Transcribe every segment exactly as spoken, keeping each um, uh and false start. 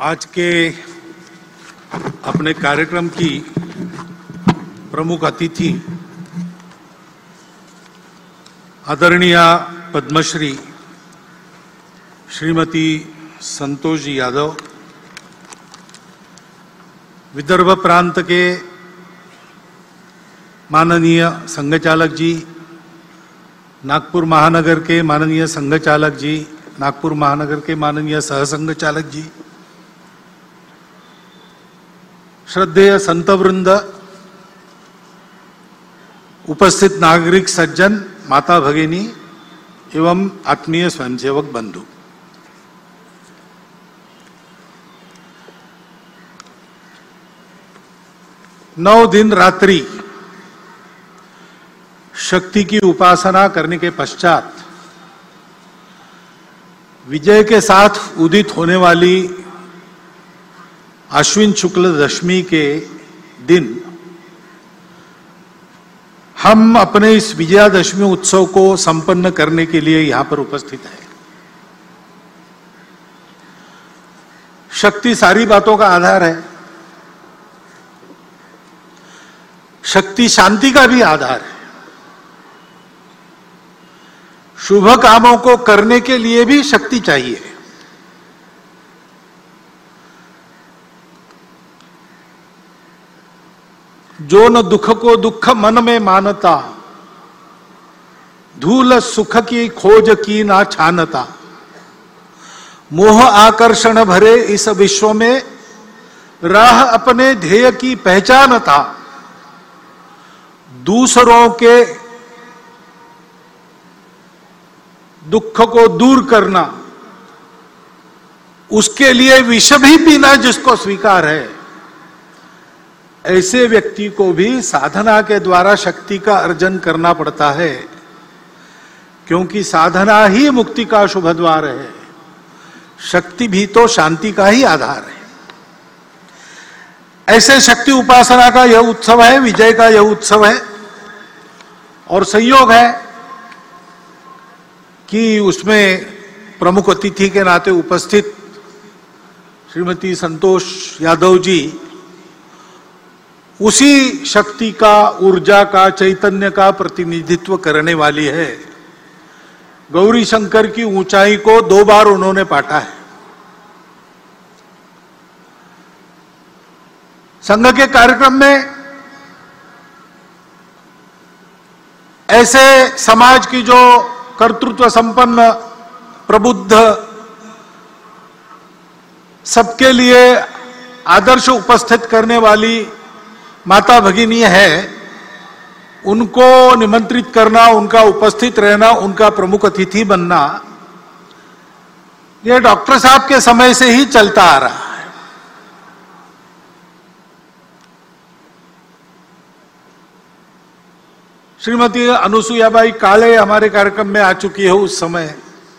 आज के अपने कार्यक्रम की प्रमुख अतिथि आदरणीय पद्मश्री श्रीमती संतोष जी यादव, विदर्भ प्रांत के माननीय संघचालक जी, नागपुर महानगर के माननीय संघचालक जी, नागपुर महानगर के माननीय सहसंघचालक जी, श्रद्धेय संतवृंद, उपस्थित नागरिक सज्जन, माता भगिनी एवं आत्मीय स्वयंसेवक बंधु, नौ दिन रात्रि शक्ति की उपासना करने के पश्चात विजय के साथ उदित होने वाली आश्विन शुक्ल दशमी के दिन हम अपने इस विजयादशमी उत्सव को संपन्न करने के लिए यहां पर उपस्थित हैं। शक्ति सारी बातों का आधार है, शक्ति शांति का भी आधार है, शुभ कामों को करने के लिए भी शक्ति चाहिए। जो न दुख को दुख मन में मानता, धूल सुख की खोज की ना छानता, मोह आकर्षण भरे इस विश्व में राह अपने ध्येय की पहचानता, दूसरों के दुख को दूर करना, उसके लिए विष भी पीना जिसको स्वीकार है, ऐसे व्यक्ति को भी साधना के द्वारा शक्ति का अर्जन करना पड़ता है, क्योंकि साधना ही मुक्ति का शुभ द्वार है। शक्ति भी तो शांति का ही आधार है। ऐसे शक्ति उपासना का यह उत्सव है, विजय का यह उत्सव है, और संयोग है कि उसमें प्रमुख अतिथि के नाते उपस्थित श्रीमती संतोष यादव जी उसी शक्ति का, ऊर्जा का, चैतन्य का प्रतिनिधित्व करने वाली है। गौरी शंकर की ऊंचाई को दो बार उन्होंने पाटा है। संघ के कार्यक्रम में ऐसे समाज की जो कर्तृत्व संपन्न, प्रबुद्ध, सबके लिए आदर्श उपस्थित करने वाली माता भगिनी है, उनको निमंत्रित करना, उनका उपस्थित रहना, उनका प्रमुख अतिथि बनना, यह डॉक्टर साहब के समय से ही चलता आ रहा है। श्रीमती अनुसुयाबाई काले हमारे कार्यक्रम में आ चुकी है। उस समय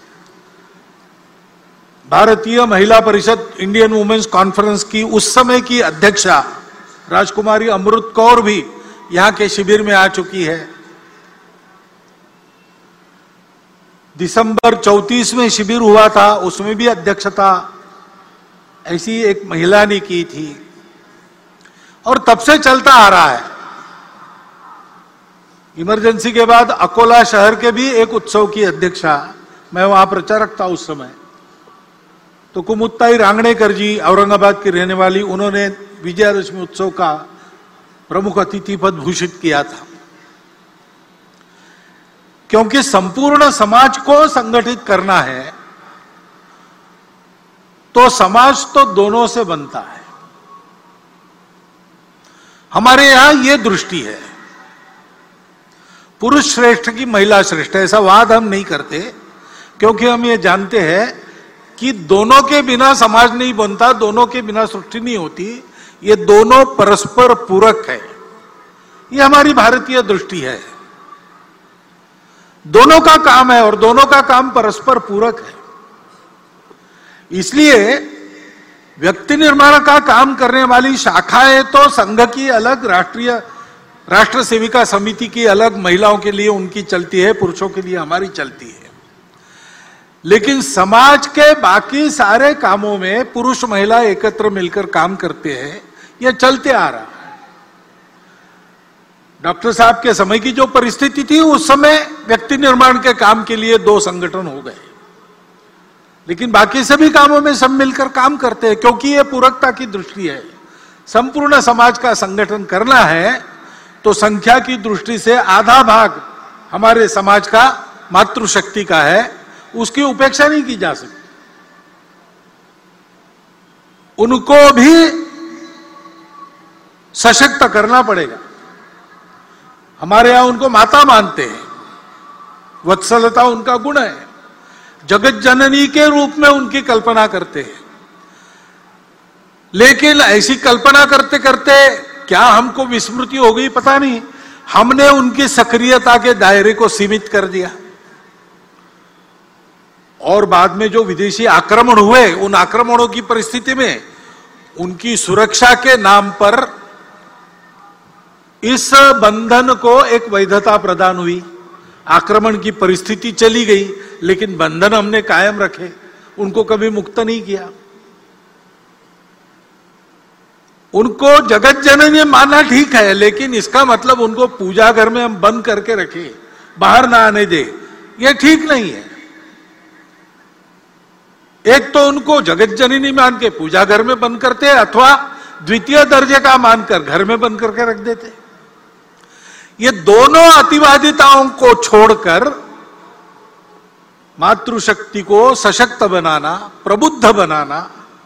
भारतीय महिला परिषद, इंडियन वुमेन्स कॉन्फ्रेंस की उस समय की अध्यक्षा राजकुमारी अमृत कौर भी यहां के शिविर में आ चुकी है। दिसंबर चौंतीस में शिविर हुआ था, उसमें भी अध्यक्षता ऐसी एक महिला ने की थी, और तब से चलता आ रहा है। इमरजेंसी के बाद अकोला शहर के भी एक उत्सव की अध्यक्षा, मैं वहां प्रचारक था उस समय, तो कुमुत्ताई रांगणेकर जी, औरंगाबाद की रहने वाली, उन्होंने विजयादशमी उत्सव का प्रमुख अतिथि पद भूषित किया था। क्योंकि संपूर्ण समाज को संगठित करना है, तो समाज तो दोनों से बनता है। हमारे यहां यह दृष्टि है, पुरुष श्रेष्ठ की महिला श्रेष्ठ, ऐसा वाद हम नहीं करते, क्योंकि हम ये जानते हैं कि दोनों के बिना समाज नहीं बनता, दोनों के बिना सृष्टि नहीं होती। ये दोनों परस्पर पूरक है, ये हमारी भारतीय दृष्टि है। दोनों का काम है और दोनों का काम परस्पर पूरक है। इसलिए व्यक्ति निर्माण का काम करने वाली शाखाएं तो संघ की अलग, राष्ट्रीय राष्ट्र सेविका समिति की अलग, महिलाओं के लिए उनकी चलती है, पुरुषों के लिए हमारी चलती है। लेकिन समाज के बाकी सारे कामों में पुरुष महिला एकत्र मिलकर काम करते हैं, यह चलते आ रहा है। डॉक्टर साहब के समय की जो परिस्थिति थी, उस समय व्यक्ति निर्माण के काम के लिए दो संगठन हो गए, लेकिन बाकी सभी कामों में सब मिलकर काम करते हैं, क्योंकि यह पूरकता की दृष्टि है। संपूर्ण समाज का संगठन करना है तो संख्या की दृष्टि से आधा भाग हमारे समाज का मातृशक्ति का है, उसकी उपेक्षा नहीं की जा सकती। उनको भी सशक्त करना पड़ेगा। हमारे यहां उनको माता मानते हैं, वत्सलता उनका गुण है, जगत जननी के रूप में उनकी कल्पना करते हैं। लेकिन ऐसी कल्पना करते करते क्या हमको विस्मृति हो गई पता नहीं, हमने उनकी सक्रियता के दायरे को सीमित कर दिया। और बाद में जो विदेशी आक्रमण हुए, उन आक्रमणों की परिस्थिति में उनकी सुरक्षा के नाम पर इस बंधन को एक वैधता प्रदान हुई। आक्रमण की परिस्थिति चली गई, लेकिन बंधन हमने कायम रखे, उनको कभी मुक्त नहीं किया। उनको जगत जननी मानना ठीक है, लेकिन इसका मतलब उनको पूजा घर में हम बंद करके रखें, बाहर ना आने दे, यह ठीक नहीं है। एक तो उनको जगत जननी मान के पूजा घर में बंद करते, अथवा द्वितीय दर्जे का मानकर घर में बंद करके रख देते। ये दोनों अतिवादिताओं को छोड़कर मातृशक्ति को सशक्त बनाना, प्रबुद्ध बनाना,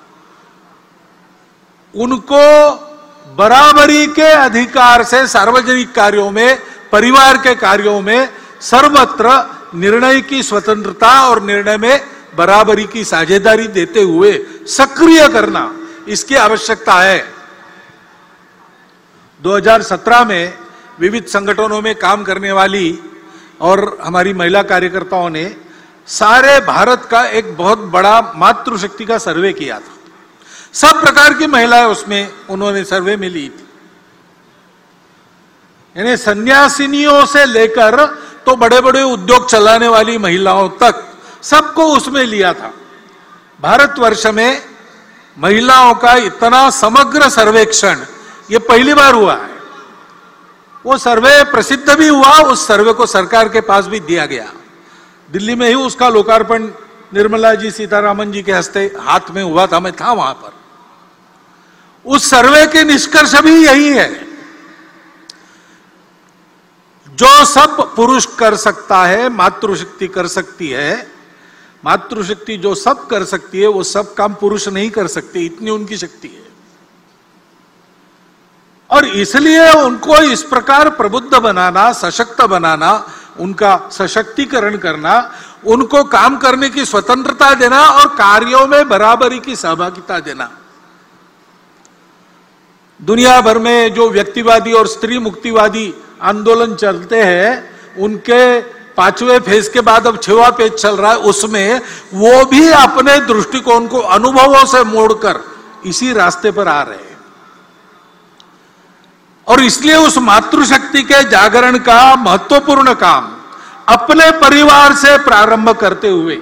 उनको बराबरी के अधिकार से सार्वजनिक कार्यों में, परिवार के कार्यों में सर्वत्र निर्णय की स्वतंत्रता और निर्णय में बराबरी की साझेदारी देते हुए सक्रिय करना, इसकी आवश्यकता है। दो हज़ार सत्रह में विविध संगठनों में काम करने वाली और हमारी महिला कार्यकर्ताओं ने सारे भारत का एक बहुत बड़ा मातृशक्ति का सर्वे किया था। सब प्रकार की महिलाएं उसमें उन्होंने सर्वे में ली थी, यानी सन्यासिनियों से लेकर तो बड़े बड़े उद्योग चलाने वाली महिलाओं तक सबको उसमें लिया था। भारतवर्ष में महिलाओं का इतना समग्र सर्वेक्षण ये पहली बार हुआ है। वो सर्वे प्रसिद्ध भी हुआ, उस सर्वे को सरकार के पास भी दिया गया। दिल्ली में ही उसका लोकार्पण निर्मला जी सीतारामन जी के हस्ते हाथ में हुआ था, मैं था वहां पर। उस सर्वे के निष्कर्ष भी यही है, जो सब पुरुष कर सकता है मातृशक्ति कर सकती है। मातृशक्ति जो सब कर सकती है, वो सब काम पुरुष नहीं कर सकती, इतनी उनकी शक्ति है। और इसलिए उनको इस प्रकार प्रबुद्ध बनाना, सशक्त बनाना, उनका सशक्तिकरण करना, उनको काम करने की स्वतंत्रता देना और कार्यों में बराबरी की सहभागिता देना। दुनिया भर में जो व्यक्तिवादी और स्त्री मुक्तिवादी आंदोलन चलते हैं, उनके पांचवें फेज के बाद अब छठवां पेज चल रहा है, उसमें वो भी अपने दृष्टिकोण को अनुभवों से मोड़कर इसी रास्ते पर आ रहे हैं। और इसलिए उस मातृशक्ति के जागरण का महत्वपूर्ण काम अपने परिवार से प्रारंभ करते हुए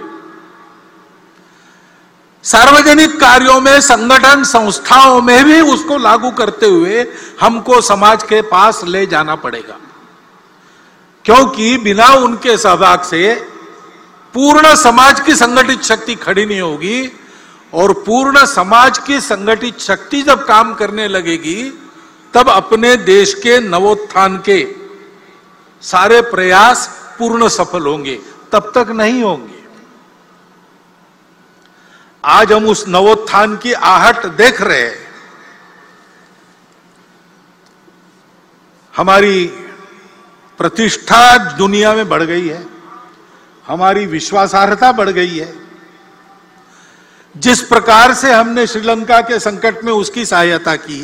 सार्वजनिक कार्यों में, संगठन संस्थाओं में भी उसको लागू करते हुए हमको समाज के पास ले जाना पड़ेगा, क्योंकि बिना उनके सहभाग से पूर्ण समाज की संगठित शक्ति खड़ी नहीं होगी। और पूर्ण समाज की संगठित शक्ति जब काम करने लगेगी, तब अपने देश के नवोत्थान के सारे प्रयास पूर्ण सफल होंगे, तब तक नहीं होंगे। आज हम उस नवोत्थान की आहट देख रहे हैं। हमारी प्रतिष्ठा दुनिया में बढ़ गई है, हमारी विश्वासार्हता बढ़ गई है। जिस प्रकार से हमने श्रीलंका के संकट में उसकी सहायता की,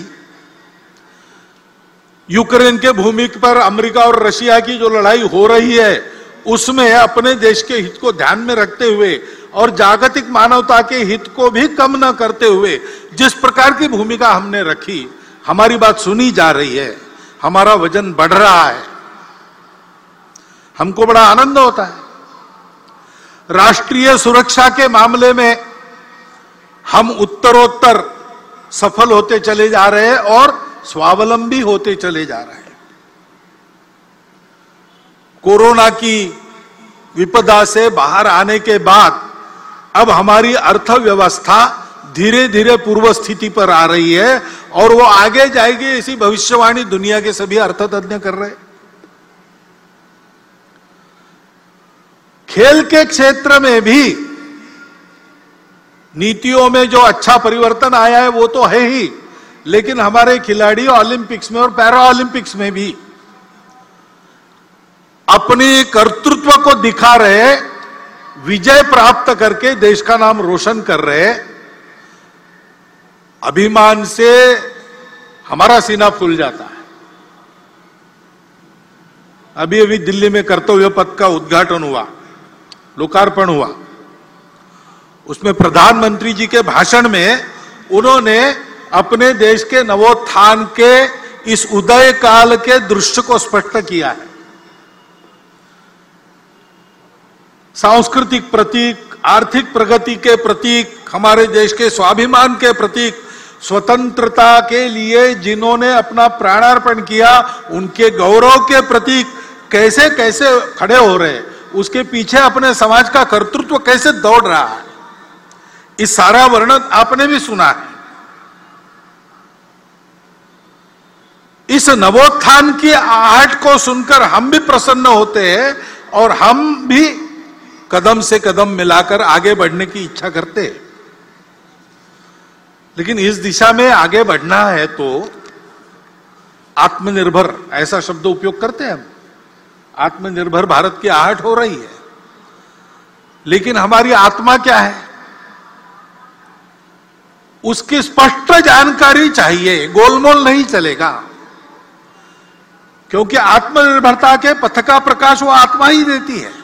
यूक्रेन के भूमि पर अमेरिका और रशिया की जो लड़ाई हो रही है, उसमें अपने देश के हित को ध्यान में रखते हुए और जागतिक मानवता के हित को भी कम न करते हुए जिस प्रकार की भूमिका हमने रखी, हमारी बात सुनी जा रही है, हमारा वजन बढ़ रहा है, हमको बड़ा आनंद होता है। राष्ट्रीय सुरक्षा के मामले में हम उत्तरोत्तर सफल होते चले जा रहे हैं और स्वावलंबी होते चले जा रहे हैं। कोरोना की विपदा से बाहर आने के बाद अब हमारी अर्थव्यवस्था धीरे धीरे पूर्व स्थिति पर आ रही है और वो आगे जाएगी, ऐसी भविष्यवाणी दुनिया के सभी अर्थतज्ञ कर रहे हैं। खेल के क्षेत्र में भी नीतियों में जो अच्छा परिवर्तन आया है वो तो है ही, लेकिन हमारे खिलाड़ी ओलंपिक्स में और पैरा ओलंपिक्स में भी अपनी कर्तृत्व को दिखा रहे, विजय प्राप्त करके देश का नाम रोशन कर रहे। अभिमान से हमारा सीना फूल जाता है। अभी अभी दिल्ली में कर्तव्य पथ का उद्घाटन हुआ, लोकार्पण हुआ। उसमें प्रधानमंत्री जी के भाषण में उन्होंने अपने देश के नवोत्थान के इस उदय काल के दृश्य को स्पष्ट किया है। सांस्कृतिक प्रतीक, आर्थिक प्रगति के प्रतीक, हमारे देश के स्वाभिमान के प्रतीक, स्वतंत्रता के लिए जिन्होंने अपना प्राणार्पण किया उनके गौरव के प्रतीक कैसे कैसे खड़े हो रहे हैं, उसके पीछे अपने समाज का कर्तृत्व कैसे दौड़ रहा है, इस सारा वर्णन आपने भी सुना है। इस नवोत्थान की आहट को सुनकर हम भी प्रसन्न होते हैं और हम भी कदम से कदम मिलाकर आगे बढ़ने की इच्छा करते हैं। लेकिन इस दिशा में आगे बढ़ना है तो आत्मनिर्भर ऐसा शब्द उपयोग करते हैं हम। आत्मनिर्भर भारत की आहट हो रही है, लेकिन हमारी आत्मा क्या है उसकी स्पष्ट जानकारी चाहिए, गोलमोल नहीं चलेगा। क्योंकि आत्मनिर्भरता के पथ का प्रकाश वो आत्मा ही देती है।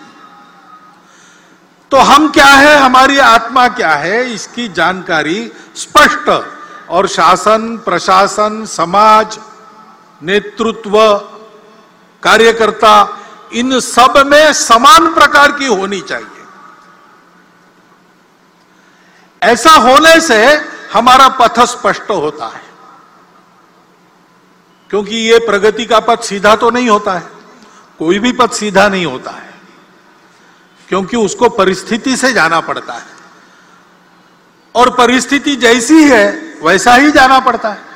तो हम क्या है, हमारी आत्मा क्या है, इसकी जानकारी स्पष्ट, और शासन, प्रशासन, समाज, नेतृत्व, कार्यकर्ता, इन सब में समान प्रकार की होनी चाहिए। ऐसा होने से हमारा पथ स्पष्ट होता है। क्योंकि ये प्रगति का पथ सीधा तो नहीं होता है, कोई भी पथ सीधा नहीं होता है, क्योंकि उसको परिस्थिति से जाना पड़ता है और परिस्थिति जैसी है वैसा ही जाना पड़ता है।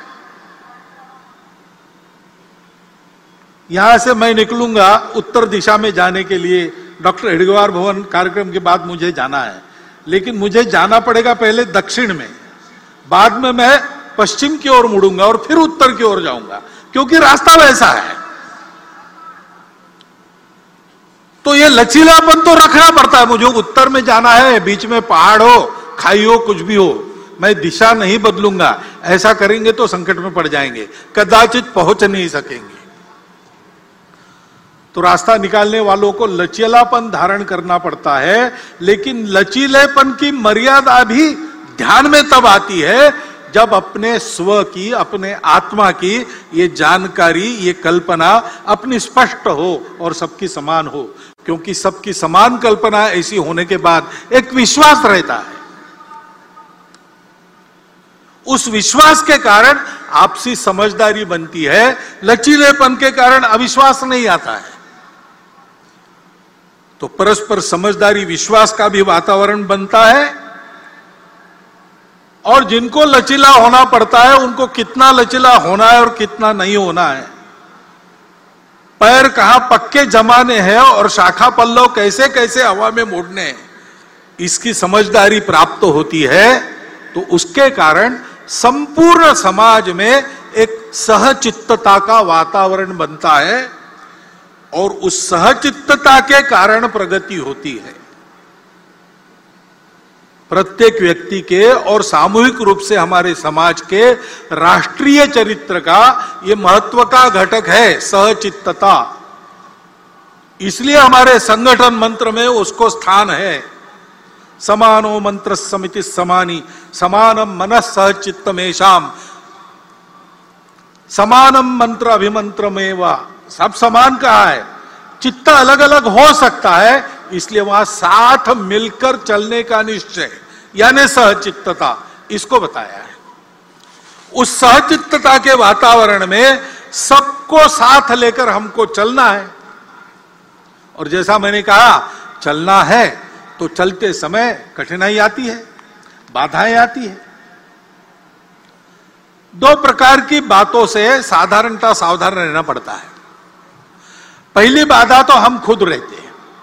यहां से मैं निकलूंगा उत्तर दिशा में जाने के लिए, डॉक्टर हेडगेवार भवन कार्यक्रम के बाद मुझे जाना है, लेकिन मुझे जाना पड़ेगा पहले दक्षिण में, बाद में मैं पश्चिम की ओर मुड़ूंगा और फिर उत्तर की ओर जाऊंगा, क्योंकि रास्ता वैसा है। तो ये लचीलापन तो रखना पड़ता है। मुझे उत्तर में जाना है, बीच में पहाड़ हो, खाई हो, कुछ भी हो, मैं दिशा नहीं बदलूंगा। ऐसा करेंगे तो संकट में पड़ जाएंगे, कदाचित पहुंच नहीं सकेंगे। तो रास्ता निकालने वालों को लचीलापन धारण करना पड़ता है, लेकिन लचीलेपन की मर्यादा भी ध्यान में तब आती है जब अपने स्व की, अपने आत्मा की ये जानकारी, ये कल्पना अपनी स्पष्ट हो और सबकी समान हो। क्योंकि सबकी समान कल्पना ऐसी होने के बाद एक विश्वास रहता है। उस विश्वास के कारण आपसी समझदारी बनती है, लचीलेपन के कारण अविश्वास नहीं आता है। तो परस्पर समझदारी, विश्वास का भी वातावरण बनता है। और जिनको लचीला होना पड़ता है उनको कितना लचीला होना है और कितना नहीं होना है, पैर कहां पक्के जमाने हैं और शाखा पल्लव कैसे कैसे हवा में मोड़ने हैं, इसकी समझदारी प्राप्त होती है। तो उसके कारण संपूर्ण समाज में एक सहचित्तता का वातावरण बनता है और उस सहचित्तता के कारण प्रगति होती है। प्रत्येक व्यक्ति के और सामूहिक रूप से हमारे समाज के राष्ट्रीय चरित्र का यह महत्व का घटक है सहचित्तता। इसलिए हमारे संगठन मंत्र में उसको स्थान है। समानो मंत्र समिति समानी, समानम मनः सहचित्तमेशाम, समानम मंत्र अभिमंत्रमेवा। सब समान कहा है, चित्त अलग अलग हो सकता है, इसलिए वहां साथ मिलकर चलने का निश्चय यानी सहचित्तता, इसको बताया है। उस सहचित्तता के वातावरण में सबको साथ लेकर हमको चलना है। और जैसा मैंने कहा, चलना है तो चलते समय कठिनाई आती है, बाधाएं आती है। दो प्रकार की बातों से साधारणता सावधान रहना पड़ता है। पहली बाधा तो हम खुद रहते हैं।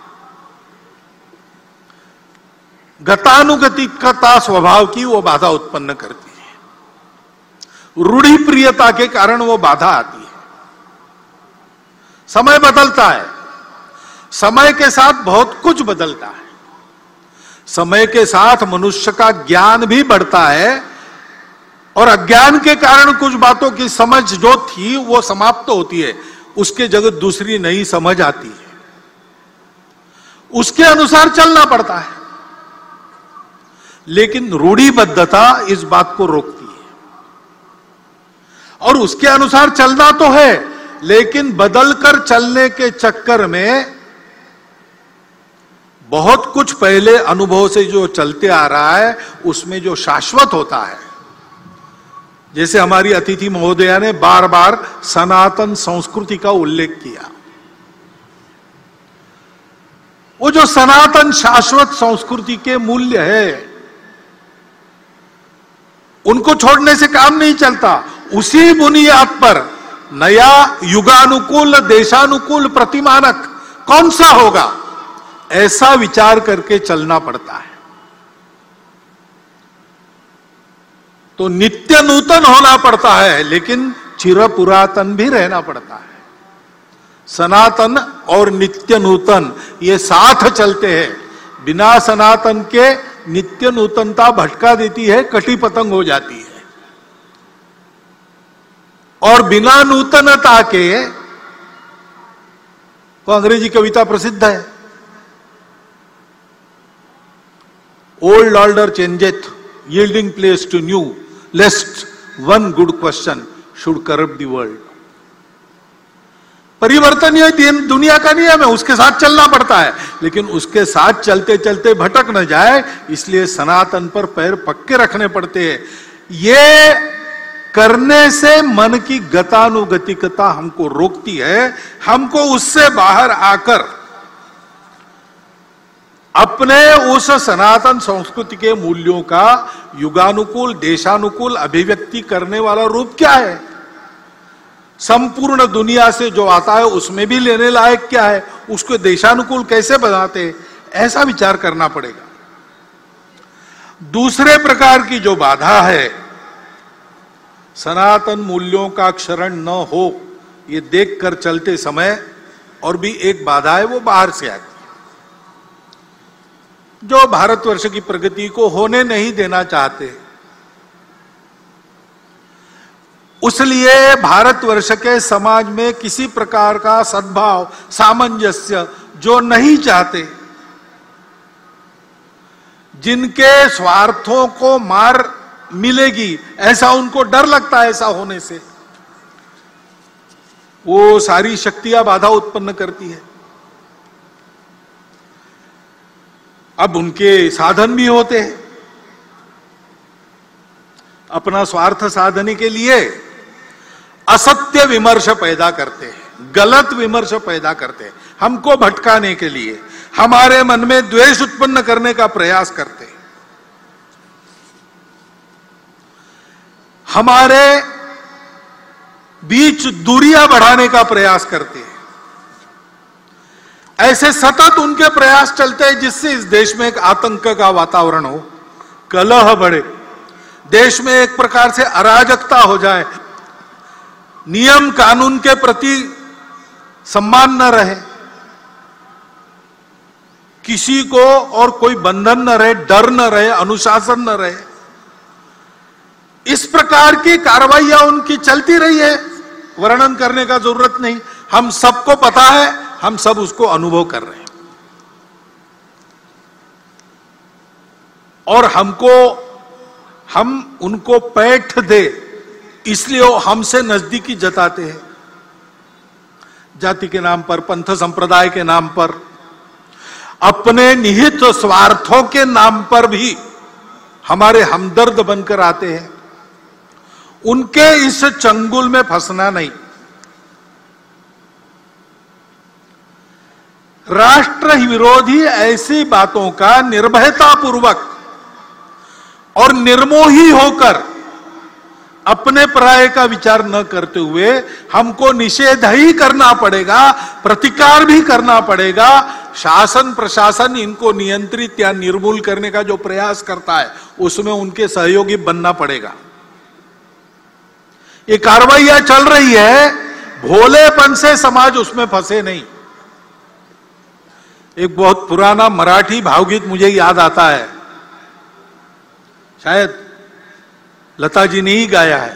गतानुगतिकता स्वभाव की वो बाधा उत्पन्न करती है। रूढ़ि प्रियता के कारण वो बाधा आती है। समय बदलता है, समय के साथ बहुत कुछ बदलता है। समय के साथ मनुष्य का ज्ञान भी बढ़ता है और अज्ञान के कारण कुछ बातों की समझ जो थी वो समाप्त तो होती है, उसके जगह दूसरी नई समझ आती है। उसके अनुसार चलना पड़ता है। लेकिन रूढ़िबद्धता इस बात को रोकती है। और उसके अनुसार चलना तो है, लेकिन बदलकर चलने के चक्कर में बहुत कुछ पहले अनुभव से जो चलते आ रहा है उसमें जो शाश्वत होता है, जैसे हमारी अतिथि महोदया ने बार बार सनातन संस्कृति का उल्लेख किया, वो जो सनातन शाश्वत संस्कृति के मूल्य है उनको छोड़ने से काम नहीं चलता। उसी बुनियाद पर नया युगानुकूल देशानुकूल प्रतिमानक कौन सा होगा, ऐसा विचार करके चलना पड़ता है। तो नित्य नूतन होना पड़ता है, लेकिन चिर पुरातन भी रहना पड़ता है। सनातन और नित्य नूतन ये साथ चलते हैं। बिना सनातन के नित्य नूतनता भटका देती है, कटी पतंग हो जाती है। और बिना नूतनता के, तो अंग्रेजी कविता प्रसिद्ध है, old order changeth yielding place to new lest one good question should corrupt the world. परिवर्तन ये दुनिया का नियम है, उसके साथ चलना पड़ता है, लेकिन उसके साथ चलते चलते भटक न जाए, इसलिए सनातन पर पैर पक्के रखने पड़ते हैं। ये करने से मन की गतानुगतिकता हमको रोकती है। हमको उससे बाहर आकर अपने उस सनातन संस्कृति के मूल्यों का युगानुकूल देशानुकूल अभिव्यक्ति करने वाला रूप क्या है, संपूर्ण दुनिया से जो आता है उसमें भी लेने लायक क्या है, उसको देशानुकूल कैसे बनाते, ऐसा विचार करना पड़ेगा। दूसरे प्रकार की जो बाधा है, सनातन मूल्यों का क्षरण न हो, ये देखकर चलते समय और भी एक बाधा है, वो बाहर से आती है, जो भारतवर्ष की प्रगति को होने नहीं देना चाहते। उसलिए भारतवर्ष के समाज में किसी प्रकार का सद्भाव सामंजस्य जो नहीं चाहते, जिनके स्वार्थों को मार मिलेगी ऐसा उनको डर लगता है, ऐसा होने से वो सारी शक्तियां बाधा उत्पन्न करती है। अब उनके साधन भी होते हैं, अपना स्वार्थ साधने के लिए असत्य विमर्श पैदा करते हैं, गलत विमर्श पैदा करते हैं, हमको भटकाने के लिए, हमारे मन में द्वेष उत्पन्न करने का प्रयास करते हैं, हमारे बीच दूरियां बढ़ाने का प्रयास करते हैं। ऐसे सतत उनके प्रयास चलते हैं जिससे इस देश में एक आतंक का वातावरण हो, कलह बढ़े, देश में एक प्रकार से अराजकता हो जाए, नियम कानून के प्रति सम्मान न रहे, किसी को और कोई बंधन न रहे, डर न रहे, अनुशासन न रहे। इस प्रकार की कार्रवाइयां उनकी चलती रही है, वर्णन करने का जरूरत नहीं, हम सबको पता है, हम सब उसको अनुभव कर रहे हैं। और हमको हम उनको पैठ दे इसलिए वो हमसे नजदीकी जताते हैं, जाति के नाम पर, पंथ संप्रदाय के नाम पर। अपने निहित स्वार्थों के नाम पर भी हमारे हमदर्द बनकर आते हैं, उनके इस चंगुल में फंसना नहीं। राष्ट्र विरोधी ऐसी बातों का निर्भयतापूर्वक और निर्मोही होकर अपने पराये का विचार न करते हुए हमको निषेध ही करना पड़ेगा, प्रतिकार भी करना पड़ेगा। शासन प्रशासन इनको नियंत्रित या निर्मूल करने का जो प्रयास करता है उसमें उनके सहयोगी बनना पड़ेगा। ये कार्रवाइयां चल रही है, भोलेपन से समाज उसमें फंसे नहीं। एक बहुत पुराना मराठी भावगीत मुझे याद आता है, शायद लता जी ने ही गाया है।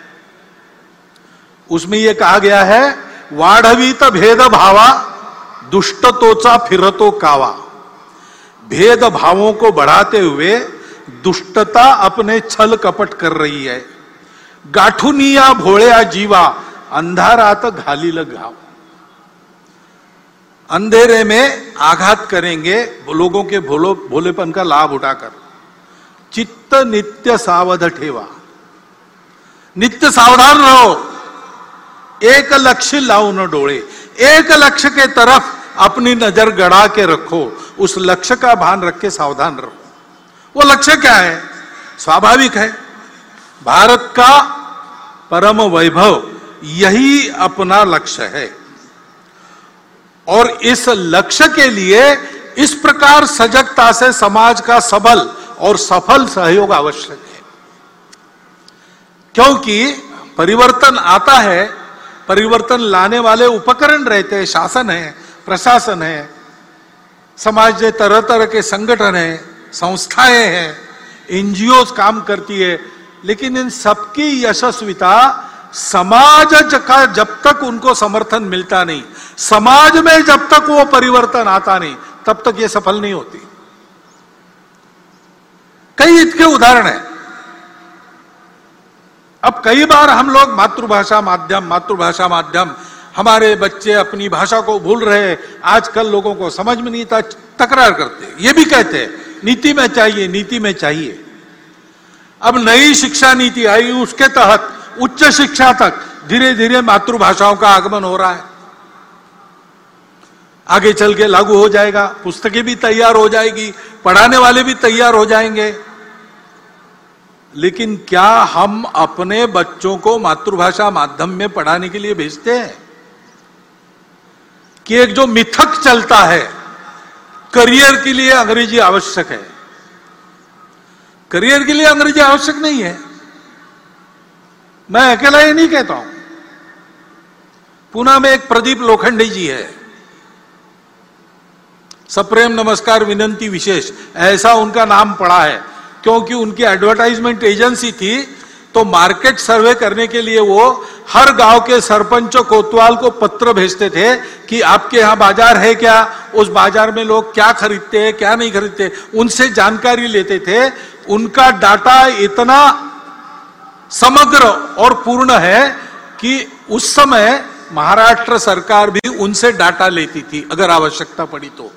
उसमें यह कहा गया है, वाढवीत भेद भावा दुष्टतोचा फिरतो कावा। भेद भावों को बढ़ाते हुए दुष्टता अपने छल कपट कर रही है। गाठुनिया भोळ्या जीवा अंधारात घालील घाव। अंधेरे में आघात करेंगे लोगों के भोलो भोलेपन का लाभ उठाकर। चित्त नित्य सावध ठेवा, नित्य सावधान रहो, एक लक्ष्य लाओ न डोळे। एक लक्ष्य के तरफ अपनी नजर गड़ा के रखो, उस लक्ष्य का भान रख के सावधान रहो। वो लक्ष्य क्या है? स्वाभाविक है, भारत का परम वैभव यही अपना लक्ष्य है। और इस लक्ष्य के लिए इस प्रकार सजगता से समाज का सबल और सफल सहयोग आवश्यक है। क्योंकि परिवर्तन आता है, परिवर्तन लाने वाले उपकरण रहते हैं, शासन है, प्रशासन है, समाज में तरह तरह के संगठन है, संस्थाएं हैं, एनजीओ काम करती है। लेकिन इन सबकी यशस्विता समाज का जब तक उनको समर्थन मिलता नहीं, समाज में जब तक वो परिवर्तन आता नहीं, तब तक ये सफल नहीं होती। कई इसके उदाहरण हैं। अब कई बार हम लोग मातृभाषा माध्यम मातृभाषा माध्यम हमारे बच्चे अपनी भाषा को भूल रहे, आजकल लोगों को समझ में नहीं था, तकरार करते, ये भी कहते हैं नीति में चाहिए, नीति में चाहिए। अब नई शिक्षा नीति आई, उसके तहत उच्च शिक्षा तक धीरे धीरे मातृभाषाओं का आगमन हो रहा है। आगे चल के लागू हो जाएगा, पुस्तकें भी तैयार हो जाएगी, पढ़ाने वाले भी तैयार हो जाएंगे। लेकिन क्या हम अपने बच्चों को मातृभाषा माध्यम में पढ़ाने के लिए भेजते हैं? कि एक जो मिथक चलता है, करियर के लिए अंग्रेजी आवश्यक है। करियर के लिए अंग्रेजी आवश्यक नहीं है, मैं अकेला ये नहीं कहता हूं। पुणे में एक प्रदीप लोखंडे जी है, सप्रेम नमस्कार विनंती विशेष, ऐसा उनका नाम पड़ा है। क्योंकि उनकी एडवर्टाइजमेंट एजेंसी थी, तो मार्केट सर्वे करने के लिए वो हर गांव के सरपंच कोतवाल को पत्र भेजते थे कि आपके यहां बाजार है क्या, उस बाजार में लोग क्या खरीदते हैं क्या नहीं खरीदते, उनसे जानकारी लेते थे। उनका डाटा इतना समग्र और पूर्ण है कि उस समय महाराष्ट्र सरकार भी उनसे डाटा लेती थी अगर आवश्यकता पड़ी तो।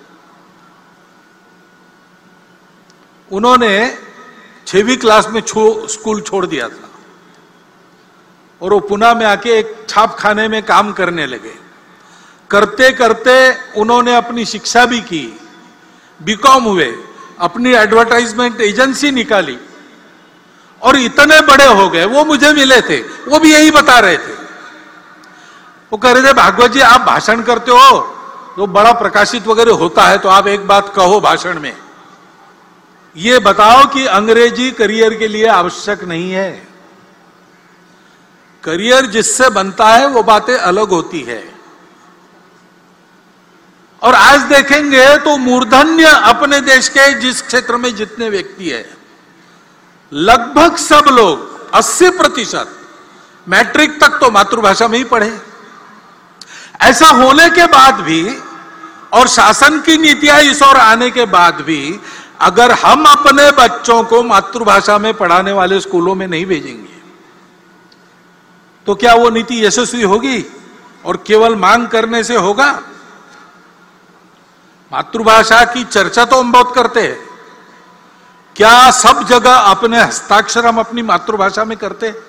उन्होंने छठवीं क्लास में छो, स्कूल छोड़ दिया था और वो पुणे में आके एक छापखाने में काम करने लगे। करते करते उन्होंने अपनी शिक्षा भी की, बीकॉम हुए, अपनी एडवर्टाइजमेंट एजेंसी निकाली और इतने बड़े हो गए। वो मुझे मिले थे, वो भी यही बता रहे थे। वो कह रहे थे, भागवत जी आप भाषण करते हो तो बड़ा प्रकाशित वगैरह होता है, तो आप एक बात कहो भाषण में, ये बताओ कि अंग्रेजी करियर के लिए आवश्यक नहीं है। करियर जिससे बनता है वो बातें अलग होती है। और आज देखेंगे तो मूर्धन्य अपने देश के जिस क्षेत्र में जितने व्यक्ति है, लगभग सब लोग अस्सी प्रतिशत मैट्रिक तक तो मातृभाषा में ही पढ़े। ऐसा होने के बाद भी और शासन की नीतियां इस ओर आने के बाद भी अगर हम अपने बच्चों को मातृभाषा में पढ़ाने वाले स्कूलों में नहीं भेजेंगे तो क्या वो नीति यशस्वी होगी? और केवल मांग करने से होगा? मातृभाषा की चर्चा तो हम बहुत करते हैं, क्या सब जगह अपने हस्ताक्षर हम अपनी मातृभाषा में करते हैं?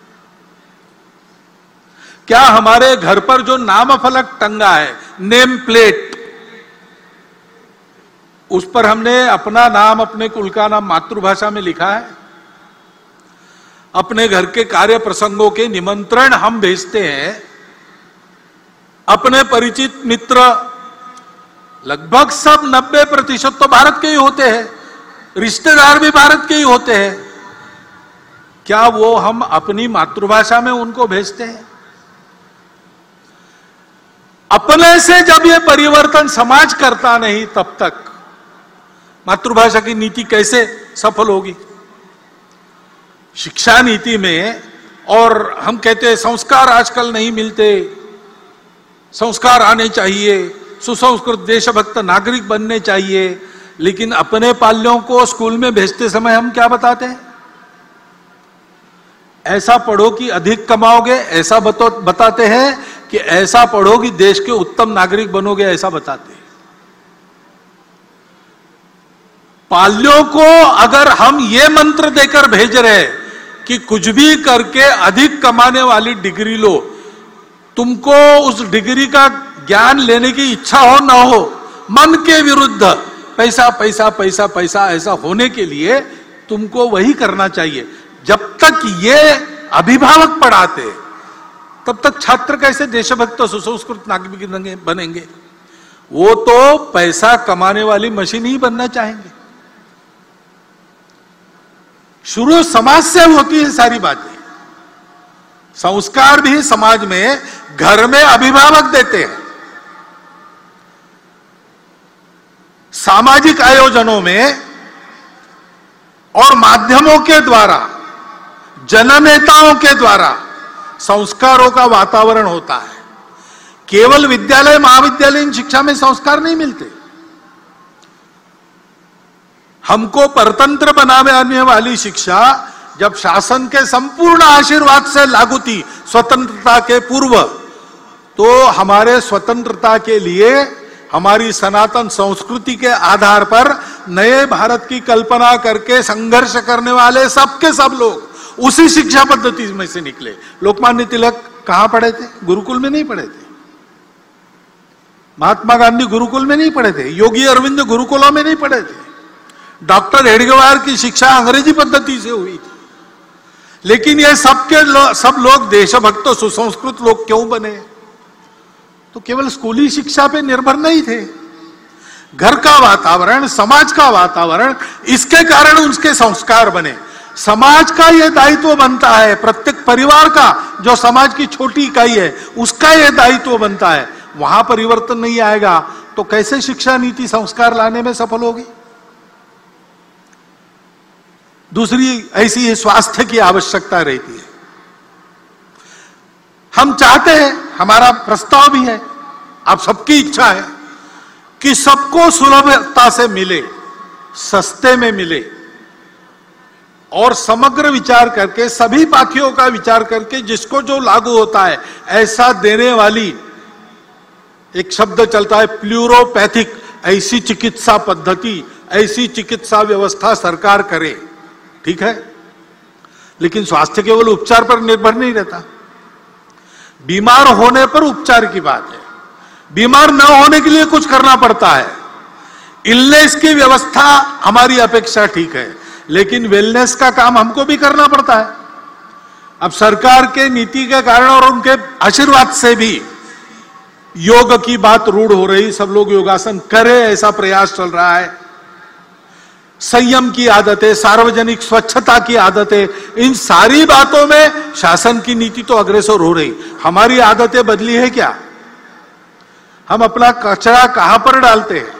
क्या हमारे घर पर जो नाम फलक टंगा है, नेम प्लेट, उस पर हमने अपना नाम, अपने कुल का नाम मातृभाषा में लिखा है? अपने घर के कार्य प्रसंगों के निमंत्रण हम भेजते हैं, अपने परिचित मित्र लगभग सब नब्बे प्रतिशत तो भारत के ही होते हैं, रिश्तेदार भी भारत के ही होते हैं, क्या वो हम अपनी मातृभाषा में उनको भेजते हैं? अपने से जब ये परिवर्तन समाज करता नहीं, तब तक मातृभाषा की नीति कैसे सफल होगी? शिक्षा नीति में, और हम कहते हैं संस्कार आजकल नहीं मिलते, संस्कार आने चाहिए, सुसंस्कृत देशभक्त नागरिक बनने चाहिए, लेकिन अपने पाल्यों को स्कूल में भेजते समय हम क्या बताते हैं? ऐसा पढ़ो कि अधिक कमाओगे, ऐसा बताते हैं कि ऐसा पढ़ो कि देश के उत्तम नागरिक बनोगे, ऐसा बताते हैं। पाल्यों को अगर हम ये मंत्र देकर भेज रहे हैं कि कुछ भी करके अधिक कमाने वाली डिग्री लो, तुमको उस डिग्री का ज्ञान लेने की इच्छा हो ना हो, मन के विरुद्ध पैसा पैसा पैसा पैसा ऐसा होने के लिए तुमको वही करना चाहिए। जब तक ये अभिभावक पढ़ाते, तब तक छात्र कैसे देशभक्त सुसंस्कृत नागरिक बनेंगे? वो तो पैसा कमाने वाली मशीन ही बनना चाहेंगे। शुरू समाज से होती है सारी बातें। संस्कार भी समाज में, घर में अभिभावक देते हैं, सामाजिक आयोजनों में और माध्यमों के द्वारा, जननेताओं के द्वारा संस्कारों का वातावरण होता है। केवल विद्यालय महाविद्यालयीन शिक्षा में संस्कार नहीं मिलते। हमको परतंत्र बनाने वाली शिक्षा जब शासन के संपूर्ण आशीर्वाद से लागू थी स्वतंत्रता के पूर्व, तो हमारे स्वतंत्रता के लिए हमारी सनातन संस्कृति के आधार पर नए भारत की कल्पना करके संघर्ष करने वाले सबके सब लोग उसी शिक्षा पद्धति में से निकले। लोकमान्य तिलक कहां पढ़े थे? गुरुकुल में नहीं पढ़े थे। महात्मा गांधी गुरुकुल में नहीं पढ़े थे। योगी अरविंद गुरुकुलों में नहीं पढ़े थे। डॉक्टर हेडगेवार की शिक्षा अंग्रेजी पद्धति से हुई थी। लेकिन ये सबके लो, सब लोग देशभक्त सुसंस्कृत लोग क्यों बने? तो केवल स्कूली शिक्षा पे निर्भर नहीं थे। घर का वातावरण, समाज का वातावरण, इसके कारण उनके संस्कार बने। समाज का यह दायित्व बनता है, प्रत्येक परिवार का, जो समाज की छोटी इकाई है, उसका यह दायित्व बनता है। वहां परिवर्तन नहीं आएगा तो कैसे शिक्षा नीति संस्कार लाने में सफल होगी? दूसरी ऐसी स्वास्थ्य की आवश्यकता रहती है। हम चाहते हैं, हमारा प्रस्ताव भी है, आप सबकी इच्छा है कि सबको सुलभता से मिले, सस्ते में मिले, और समग्र विचार करके, सभी पाखियों का विचार करके जिसको जो लागू होता है ऐसा देने वाली, एक शब्द चलता है प्लूरोपैथिक, ऐसी चिकित्सा पद्धति, ऐसी चिकित्सा व्यवस्था सरकार करे। ठीक है, लेकिन स्वास्थ्य केवल उपचार पर निर्भर नहीं रहता। बीमार होने पर उपचार की बात है, बीमार न होने के लिए कुछ करना पड़ता है। इलनेस की व्यवस्था हमारी अपेक्षा ठीक है, लेकिन वेलनेस का काम हमको भी करना पड़ता है। अब सरकार के नीति के कारण और उनके आशीर्वाद से भी योग की बात रूढ़ हो रही, सब लोग योगासन करें ऐसा प्रयास चल रहा है। संयम की आदतें, सार्वजनिक स्वच्छता की आदतें, इन सारी बातों में शासन की नीति तो अग्रसर हो रही। हमारी आदतें बदली है क्या? हम अपना कचरा कहां पर डालते हैं?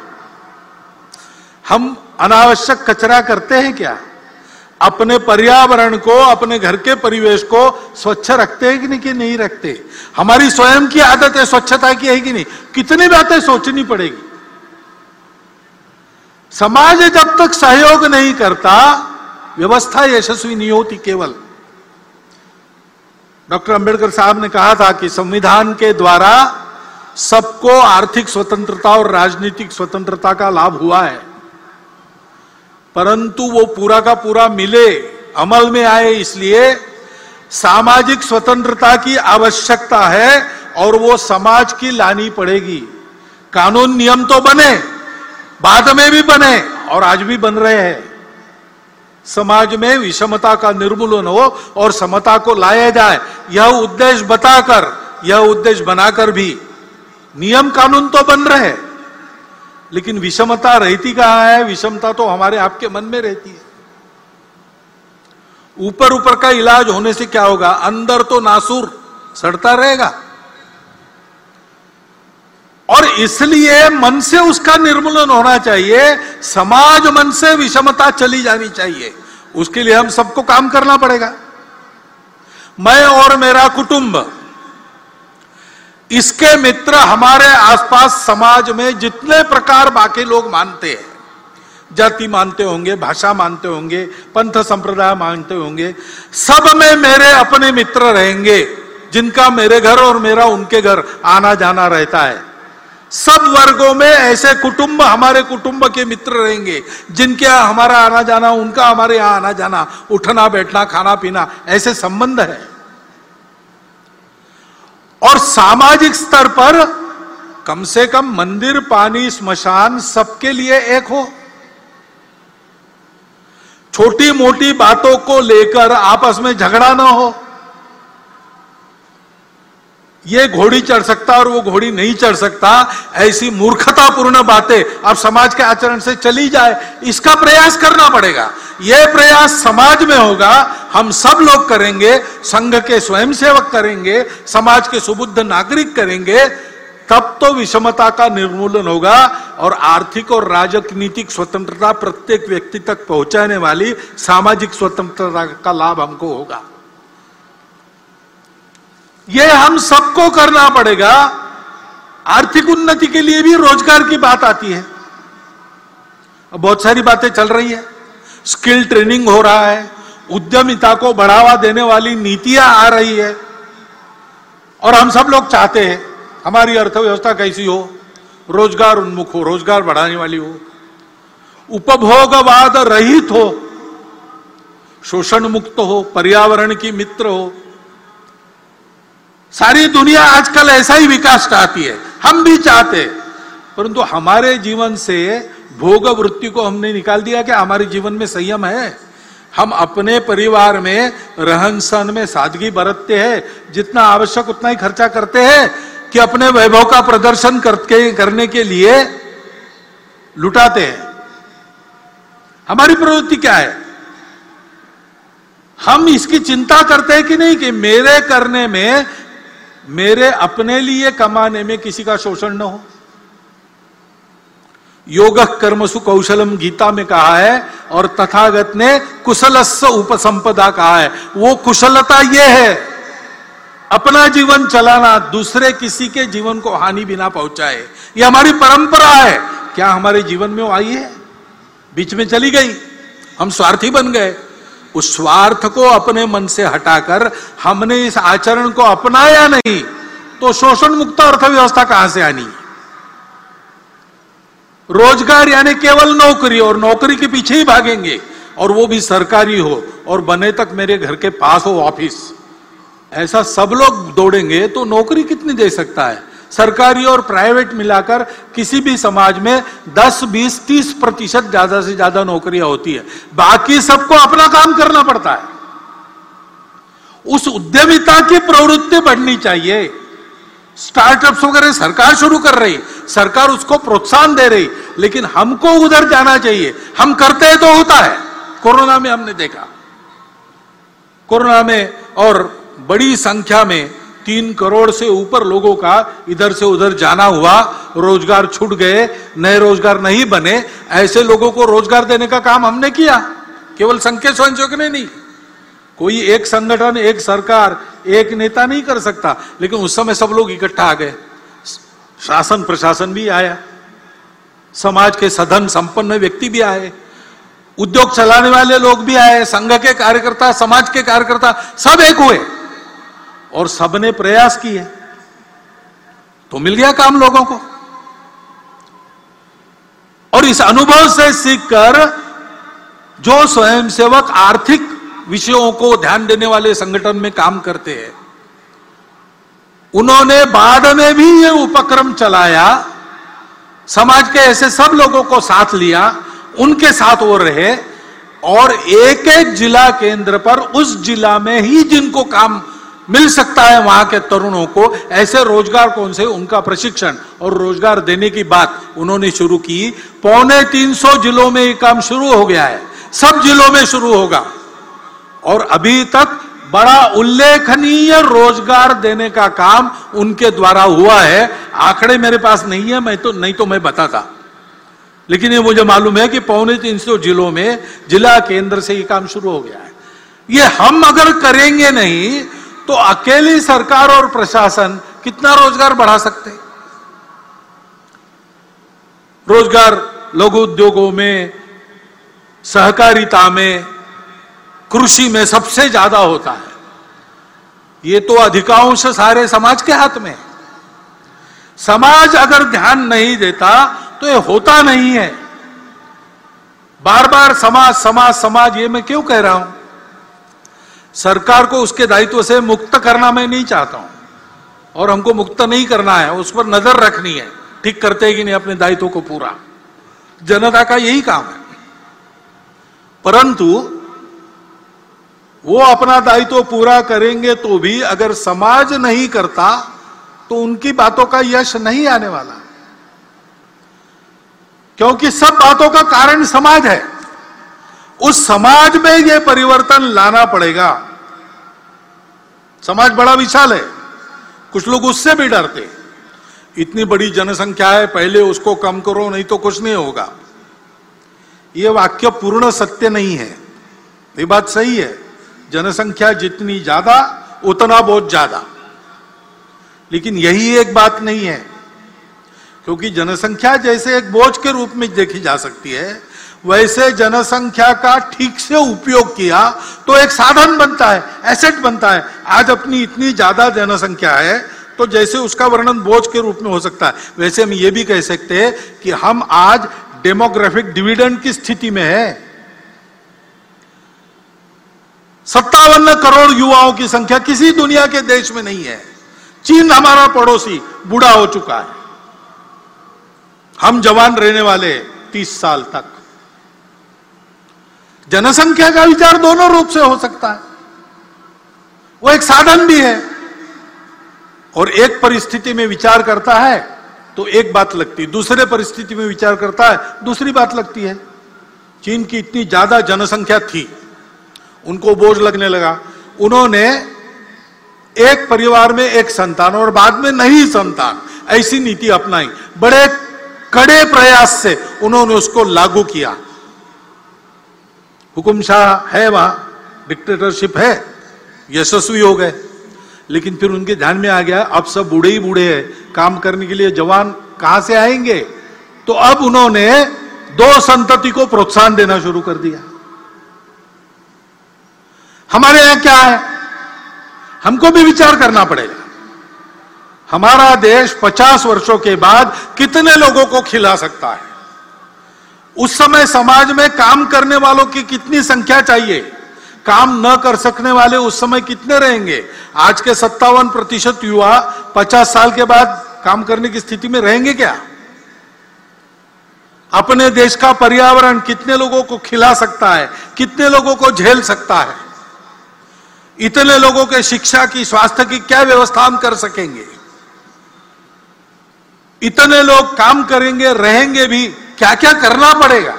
हम अनावश्यक कचरा करते हैं क्या? अपने पर्यावरण को, अपने घर के परिवेश को स्वच्छ रखते हैं कि नहीं, कि नहीं रखते? हमारी स्वयं की आदतें स्वच्छता की है कि नहीं? कितनी बातें सोचनी पड़ेगी। समाज जब तक सहयोग नहीं करता, व्यवस्था यशस्वी नहीं होती। केवल डॉक्टर अंबेडकर साहब ने कहा था कि संविधान के द्वारा सबको आर्थिक स्वतंत्रता और राजनीतिक स्वतंत्रता का लाभ हुआ है, परंतु वो पूरा का पूरा मिले, अमल में आए, इसलिए सामाजिक स्वतंत्रता की आवश्यकता है और वो समाज की लानी पड़ेगी। कानून नियम तो बने, बाद में भी बने और आज भी बन रहे हैं। समाज में विषमता का निर्मूलन हो और समता को लाया जाए, यह उद्देश्य बताकर, यह उद्देश्य बनाकर भी नियम कानून तो बन रहे हैं, लेकिन विषमता रहती कहां है? विषमता तो हमारे आपके मन में रहती है। ऊपर ऊपर का इलाज होने से क्या होगा? अंदर तो नासूर सड़ता रहेगा। और इसलिए मन से उसका निर्मूलन होना चाहिए, समाज मन से विषमता चली जानी चाहिए। उसके लिए हम सबको काम करना पड़ेगा। मैं और मेरा कुटुंब, इसके मित्र, हमारे आसपास समाज में जितने प्रकार बाकी लोग मानते हैं, जाति मानते होंगे, भाषा मानते होंगे, पंथ संप्रदाय मानते होंगे, सब में मेरे अपने मित्र रहेंगे, जिनका मेरे घर और मेरा उनके घर आना जाना रहता है। सब वर्गों में ऐसे कुटुंब हमारे कुटुंब के मित्र रहेंगे, जिनके यहां हमारा आना जाना, उनका हमारे यहां आना जाना, उठना बैठना, खाना पीना, ऐसे संबंध है। और सामाजिक स्तर पर कम से कम मंदिर, पानी, स्मशान सबके लिए एक हो। छोटी मोटी बातों को लेकर आपस में झगड़ा ना हो। ये घोड़ी चढ़ सकता और वो घोड़ी नहीं चढ़ सकता, ऐसी मूर्खतापूर्ण बातें अब समाज के आचरण से चली जाए, इसका प्रयास करना पड़ेगा। यह प्रयास समाज में होगा, हम सब लोग करेंगे, संघ के स्वयंसेवक करेंगे, समाज के सुबुद्ध नागरिक करेंगे, तब तो विषमता का निर्मूलन होगा और आर्थिक और राजनीतिक स्वतंत्रता प्रत्येक व्यक्ति तक पहुंचाने वाली सामाजिक स्वतंत्रता का लाभ हमको होगा। यह हम सबको करना पड़ेगा। आर्थिक उन्नति के लिए भी रोजगार की बात आती है। अब बहुत सारी बातें चल रही है, स्किल ट्रेनिंग हो रहा है, उद्यमिता को बढ़ावा देने वाली नीतियां आ रही है, और हम सब लोग चाहते हैं हमारी अर्थव्यवस्था कैसी हो? रोजगार उन्मुख हो, रोजगार बढ़ाने वाली हो, उपभोगवाद रहित हो, शोषण मुक्त हो, पर्यावरण की मित्र हो। सारी दुनिया आजकल ऐसा ही विकास चाहती है, हम भी चाहते, परंतु हमारे जीवन से भोग वृत्ति को हमने निकाल दिया कि हमारे जीवन में संयम है। हम अपने परिवार में रहन सहन में सादगी बरतते हैं, जितना आवश्यक उतना ही खर्चा करते हैं कि अपने वैभव का प्रदर्शन करके करने के लिए लुटाते हैं। हमारी प्रवृत्ति क्या है? हम इसकी चिंता करते हैं कि नहीं कि मेरे करने में, मेरे अपने लिए कमाने में किसी का शोषण न हो। योगः कर्मसु कौशलम गीता में कहा है, और तथागत ने कुशलस्य उपसंपदा कहा है। वो कुशलता ये है, अपना जीवन चलाना, दूसरे किसी के जीवन को हानि बिना पहुंचाए। ये हमारी परंपरा है। क्या हमारे जीवन में वो आई है? बीच में चली गई, हम स्वार्थी बन गए। उस स्वार्थ को अपने मन से हटाकर हमने इस आचरण को अपनाया नहीं, तो शोषण मुक्त अर्थव्यवस्था कहां से आनी? रोजगार यानी केवल नौकरी, और नौकरी के पीछे ही भागेंगे, और वो भी सरकारी हो, और बने तक मेरे घर के पास हो ऑफिस। ऐसा सब लोग दौड़ेंगे तो नौकरी कितनी दे सकता है? सरकारी और प्राइवेट मिलाकर किसी भी समाज में दस, बीस, तीस प्रतिशत ज्यादा से ज्यादा नौकरियां होती है, बाकी सबको अपना काम करना पड़ता है। उस उद्यमिता की प्रवृत्ति बढ़नी चाहिए। स्टार्टअप्स वगैरह सरकार शुरू कर रही, सरकार उसको प्रोत्साहन दे रही, लेकिन हमको उधर जाना चाहिए। हम करते हैं तो होता है। कोरोना में हमने देखा, कोरोना में और बड़ी संख्या में तीन करोड़ से ऊपर लोगों का इधर से उधर जाना हुआ, रोजगार छूट गए, नए रोजगार नहीं बने। ऐसे लोगों को रोजगार देने का काम हमने किया, केवल संघ के स्वयंसेवक ने नहीं। कोई एक संगठन, एक सरकार, एक नेता नहीं कर सकता, लेकिन उस समय सब लोग इकट्ठा आ गए। शासन प्रशासन भी आया, समाज के सधन संपन्न व्यक्ति भी आए, उद्योग चलाने वाले लोग भी आए, संघ के कार्यकर्ता, समाज के कार्यकर्ता, सब एक हुए और सबने प्रयास किए। तो मिल गया काम लोगों को। और इस अनुभव से सीखकर जो स्वयंसेवक आर्थिक विषयों को ध्यान देने वाले संगठन में काम करते हैं, उन्होंने बाद में भी ये उपक्रम चलाया, समाज के ऐसे सब लोगों को साथ लिया, उनके साथ वो रहे, और एक एक जिला केंद्र पर उस जिला में ही जिनको काम मिल सकता है वहां के तरुणों को ऐसे रोजगार कौन से, उनका प्रशिक्षण और रोजगार देने की बात उन्होंने शुरू की। पौने तीन सौ जिलों में ये काम शुरू हो गया है, सब जिलों में शुरू होगा, और अभी तक बड़ा उल्लेखनीय रोजगार देने का काम उनके द्वारा हुआ है। आंकड़े मेरे पास नहीं है, मैं तो नहीं तो मैं बताता, लेकिन ये मुझे मालूम है कि पौने तीन सौ जिलों में जिला केंद्र से ये काम शुरू हो गया है। ये हम अगर करेंगे नहीं तो अकेली सरकार और प्रशासन कितना रोजगार बढ़ा सकते? रोजगार लघु उद्योगों में, सहकारिता में, कृषि में सबसे ज्यादा होता है। ये तो अधिकांश सारे समाज के हाथ में है। समाज अगर ध्यान नहीं देता तो ये होता नहीं है। बार बार समाज समाज समाज ये मैं क्यों कह रहा हूं? सरकार को उसके दायित्व से मुक्त करना मैं नहीं चाहता हूं, और हमको मुक्त नहीं करना है, उस पर नजर रखनी है, ठीक करते हैं कि नहीं अपने दायित्व को पूरा। जनता का यही काम है। परंतु वो अपना दायित्व पूरा करेंगे तो भी अगर समाज नहीं करता तो उनकी बातों का यश नहीं आने वाला, क्योंकि सब बातों का कारण समाज है। उस समाज में यह परिवर्तन लाना पड़ेगा। समाज बड़ा विशाल है, कुछ लोग उससे भी डरते, इतनी बड़ी जनसंख्या है, पहले उसको कम करो नहीं तो कुछ नहीं होगा। यह वाक्य पूर्ण सत्य नहीं है। ये बात सही है, जनसंख्या जितनी ज्यादा उतना बहुत ज्यादा, लेकिन यही एक बात नहीं है, क्योंकि जनसंख्या जैसे एक बोझ के रूप में देखी जा सकती है, वैसे जनसंख्या का ठीक से उपयोग किया तो एक साधन बनता है, एसेट बनता है। आज अपनी इतनी ज्यादा जनसंख्या है तो जैसे उसका वर्णन बोझ के रूप में हो सकता है, वैसे हम ये भी कह सकते हैं कि हम आज डेमोग्राफिक डिविडेंड की स्थिति में है। सत्तावन करोड़ युवाओं की संख्या किसी दुनिया के देश में नहीं है। चीन हमारा पड़ोसी बूढ़ा हो चुका है, हम जवान रहने वाले तीस साल तक। जनसंख्या का विचार दोनों रूप से हो सकता है, वो एक साधन भी है, और एक परिस्थिति में विचार करता है तो एक बात लगती है, दूसरे परिस्थिति में विचार करता है दूसरी बात लगती है। चीन की इतनी ज्यादा जनसंख्या थी, उनको बोझ लगने लगा, उन्होंने एक परिवार में एक संतान और बाद में नहीं संतान, ऐसी नीति अपनाई। बड़े कड़े प्रयास से उन्होंने उसको लागू किया। हुकुमशाह है वहां, डिक्टेटरशिप है, यशस्वी हो गए। लेकिन फिर उनके ध्यान में आ गया अब सब बूढ़े ही बूढ़े हैं, काम करने के लिए जवान कहां से आएंगे? तो अब उन्होंने दो संतति को प्रोत्साहन देना शुरू कर दिया। हमारे यहां क्या है, हमको भी विचार करना पड़ेगा। हमारा देश पचास वर्षों के बाद कितने लोगों को खिला सकता है? उस समय समाज में काम करने वालों की कितनी संख्या चाहिए? काम न कर सकने वाले उस समय कितने रहेंगे? आज के सत्तावन प्रतिशत युवा पचास साल के बाद काम करने की स्थिति में रहेंगे क्या? अपने देश का पर्यावरण कितने लोगों को खिला सकता है, कितने लोगों को झेल सकता है? इतने लोगों के शिक्षा की, स्वास्थ्य की क्या व्यवस्था हम कर सकेंगे? इतने लोग काम करेंगे, रहेंगे भी, क्या क्या करना पड़ेगा?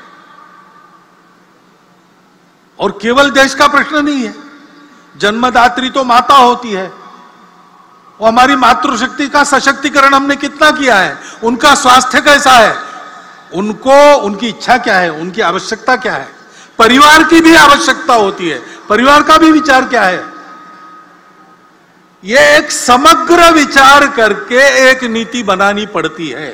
और केवल देश का प्रश्न नहीं है, जन्मदात्री तो माता होती है, वो हमारी मातृशक्ति का सशक्तिकरण हमने कितना किया है, उनका स्वास्थ्य कैसा है, उनको उनकी इच्छा क्या है, उनकी आवश्यकता क्या है, परिवार की भी आवश्यकता होती है, परिवार का भी विचार क्या है। यह एक समग्र विचार करके एक नीति बनानी पड़ती है।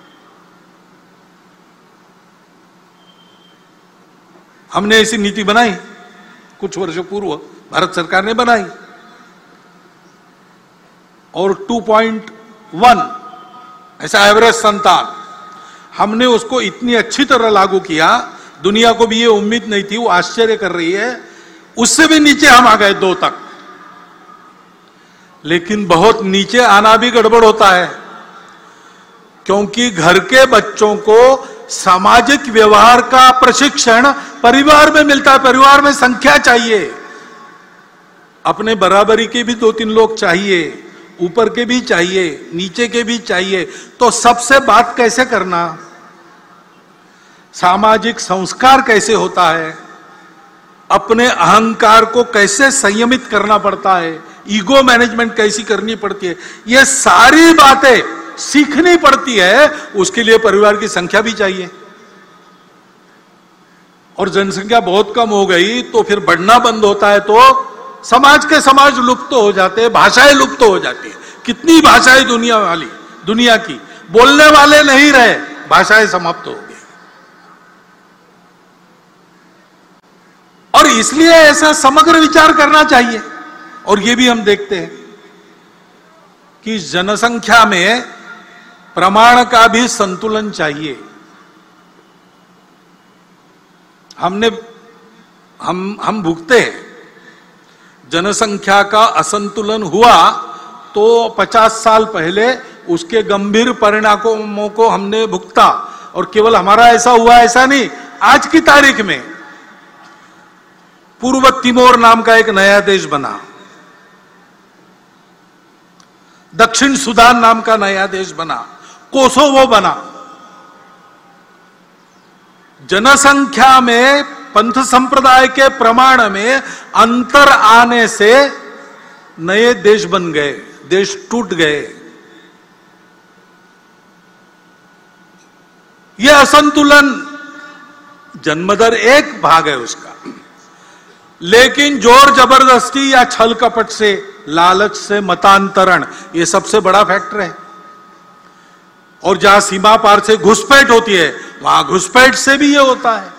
हमने ऐसी नीति बनाई कुछ वर्षों पूर्व, भारत सरकार ने बनाई, और टू पॉइंट वन, ऐसा एवरेज संतान, हमने उसको इतनी अच्छी तरह लागू किया, दुनिया को भी ये उम्मीद नहीं थी, वो आश्चर्य कर रही है। उससे भी नीचे हम आ गए दो तक। लेकिन बहुत नीचे आना भी गड़बड़ होता है, क्योंकि घर के बच्चों को सामाजिक व्यवहार का प्रशिक्षण परिवार में मिलता है। परिवार में संख्या चाहिए, अपने बराबरी के भी दो तीन लोग चाहिए, ऊपर के भी चाहिए, नीचे के भी चाहिए। तो सबसे बात कैसे करना, सामाजिक संस्कार कैसे होता है, अपने अहंकार को कैसे संयमित करना पड़ता है, ईगो मैनेजमेंट कैसी करनी पड़ती है, ये सारी बातें सीखनी पड़ती है। उसके लिए परिवार की संख्या भी चाहिए। और जनसंख्या बहुत कम हो गई तो फिर बढ़ना बंद होता है, तो समाज के समाज लुप्त हो जाते हैं, भाषाएं लुप्त हो जाती है। कितनी भाषाएं दुनिया वाली, दुनिया की, बोलने वाले नहीं रहे, भाषाएं समाप्त हो गई। और इसलिए ऐसा समग्र विचार करना चाहिए। और ये भी हम देखते हैं कि जनसंख्या में प्रमाण का भी संतुलन चाहिए। हमने हम हम भुगते हैं, जनसंख्या का असंतुलन हुआ तो पचास साल पहले उसके गंभीर परिणामों को हमने भुगता। और केवल हमारा ऐसा हुआ ऐसा नहीं, आज की तारीख में पूर्व तिमोर नाम का एक नया देश बना, दक्षिण सुदान नाम का नया देश बना, कोसोवो बना। जनसंख्या में पंथ संप्रदाय के प्रमाण में अंतर आने से नए देश बन गए, देश टूट गए। यह असंतुलन, जन्मदर एक भाग है उसका, लेकिन जोर जबरदस्ती या छल कपट से, लालच से मतांतरण, यह सबसे बड़ा फैक्टर है। और जहां सीमा पार से घुसपैठ होती है, वहां घुसपैठ से भी यह होता है।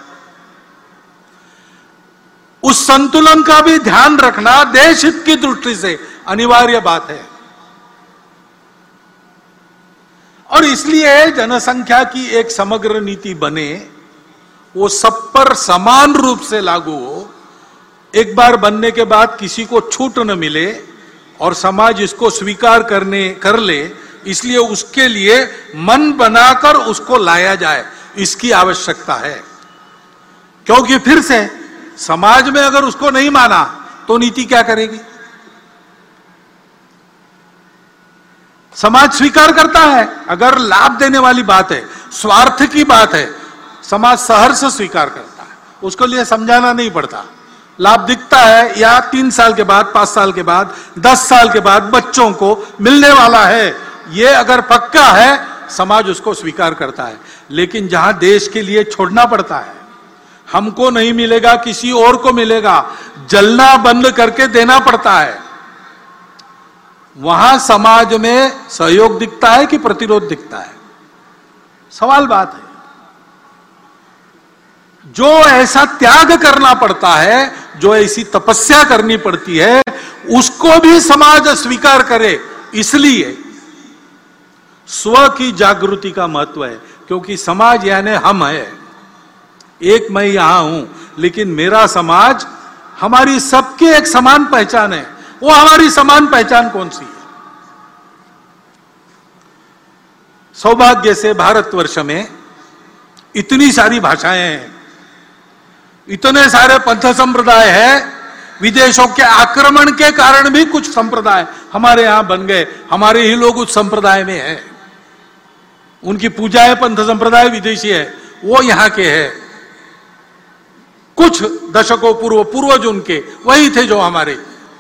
उस संतुलन का भी ध्यान रखना देश हित की दृष्टि से अनिवार्य बात है। और इसलिए जनसंख्या की एक समग्र नीति बने, वो सब पर समान रूप से लागू हो। एक बार बनने के बाद किसी को छूट न मिले और समाज इसको स्वीकार करने कर ले, इसलिए उसके लिए मन बनाकर उसको लाया जाए, इसकी आवश्यकता है। क्योंकि फिर से समाज में अगर उसको नहीं माना तो नीति क्या करेगी? समाज स्वीकार करता है, अगर लाभ देने वाली बात है, स्वार्थ की बात है, समाज सहर्ष स्वीकार करता है, उसको लिए समझाना नहीं पड़ता। लाभ दिखता है या तीन साल के बाद, पांच साल के बाद, दस साल के बाद बच्चों को मिलने वाला है, ये अगर पक्का है, समाज उसको स्वीकार करता है। लेकिन जहां देश के लिए छोड़ना पड़ता है, हमको नहीं मिलेगा किसी और को मिलेगा, जलना बंद करके देना पड़ता है, वहां समाज में सहयोग दिखता है कि प्रतिरोध दिखता है? सवाल बात है। जो ऐसा त्याग करना पड़ता है, जो ऐसी तपस्या करनी पड़ती है, उसको भी समाज स्वीकार करे। इसलिए स्व की जागृति का महत्व है, क्योंकि समाज यानी हम है। एक मैं यहां हूं, लेकिन मेरा समाज, हमारी सबकी एक समान पहचान है। वो हमारी समान पहचान कौन सी है? सौभाग्य से भारतवर्ष में इतनी सारी भाषाएं हैं, इतने सारे पंथ संप्रदाय है। विदेशों के आक्रमण के कारण भी कुछ संप्रदाय हमारे यहां बन गए, हमारे ही लोग उस संप्रदाय में हैं। उनकी पूजाएं पंथ संप्रदाय विदेशी है, वो यहां के हैं। कुछ दशकों पूर्व पूर्वज उनके वही थे जो हमारे।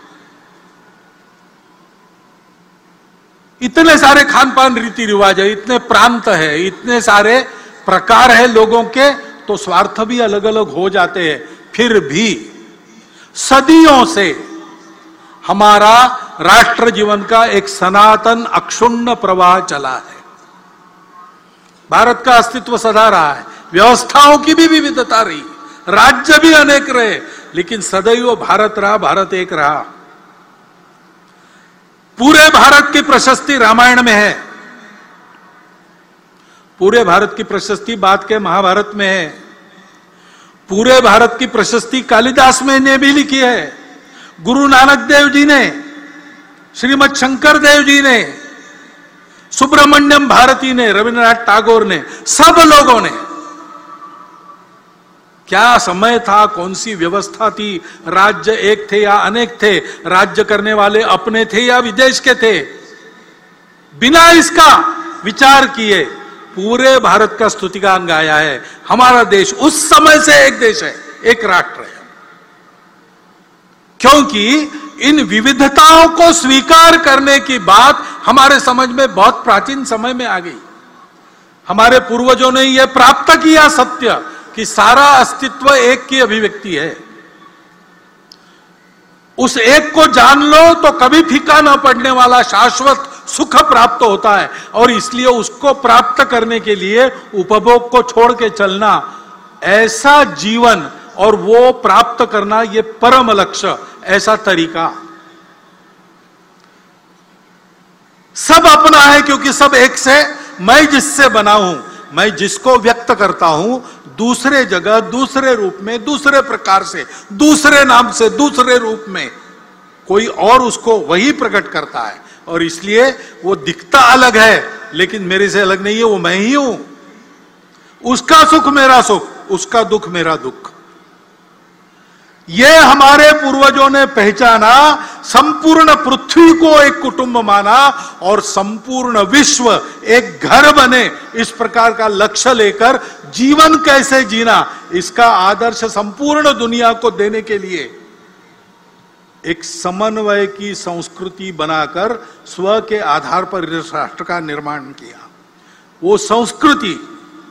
इतने सारे खान पान रीति रिवाज है, इतने प्रांत है, इतने सारे प्रकार है लोगों के, तो स्वार्थ भी अलग अलग हो जाते हैं। फिर भी सदियों से हमारा राष्ट्र जीवन का एक सनातन अक्षुण्ण प्रवाह चला है। भारत का अस्तित्व सदा रहा है, व्यवस्थाओं की भी विविधता रही, राज्य भी अनेक रहे, लेकिन सदैव भारत रहा, भारत एक रहा। पूरे भारत की प्रशस्ति रामायण में है, पूरे भारत की प्रशस्ति बाद के महाभारत में है, पूरे भारत की प्रशस्ति कालिदास में ने भी लिखी है, गुरु नानक देव जी ने, श्रीमद शंकर देव जी ने, सुब्रमण्यम भारती ने, रविन्द्रनाथ टैगोर ने, सब लोगों ने। क्या समय था, कौन सी व्यवस्था थी, राज्य एक थे या अनेक थे, राज्य करने वाले अपने थे या विदेश के थे, बिना इसका विचार किए पूरे भारत का स्तुतिगान गाया है। हमारा देश उस समय से एक देश है, एक राष्ट्र है, क्योंकि इन विविधताओं को स्वीकार करने की बात हमारे समझ में बहुत प्राचीन समय में आ गई। हमारे पूर्वजों ने यह प्राप्त किया सत्य कि सारा अस्तित्व एक की अभिव्यक्ति है। उस एक को जान लो तो कभी फीका ना पड़ने वाला शाश्वत सुख प्राप्त होता है, और इसलिए उसको प्राप्त करने के लिए उपभोग को छोड़ के चलना, ऐसा जीवन और वो प्राप्त करना, ये परम लक्ष्य, ऐसा तरीका सब अपना है, क्योंकि सब एक से, मैं जिससे बना हूं, मैं जिसको व्यक्त करता हूं दूसरे जगह, दूसरे रूप में, दूसरे प्रकार से, दूसरे नाम से, दूसरे रूप में, कोई और उसको वही प्रकट करता है, और इसलिए वो दिखता अलग है लेकिन मेरे से अलग नहीं है, वो मैं ही हूं। उसका सुख मेरा सुख, उसका दुख मेरा दुख। ये हमारे पूर्वजों ने पहचाना, संपूर्ण पृथ्वी को एक कुटुंब माना और संपूर्ण विश्व एक घर बने, इस प्रकार का लक्ष्य लेकर जीवन कैसे जीना, इसका आदर्श संपूर्ण दुनिया को देने के लिए एक समन्वय की संस्कृति बनाकर स्व के आधार पर इस राष्ट्र का निर्माण किया। वो संस्कृति,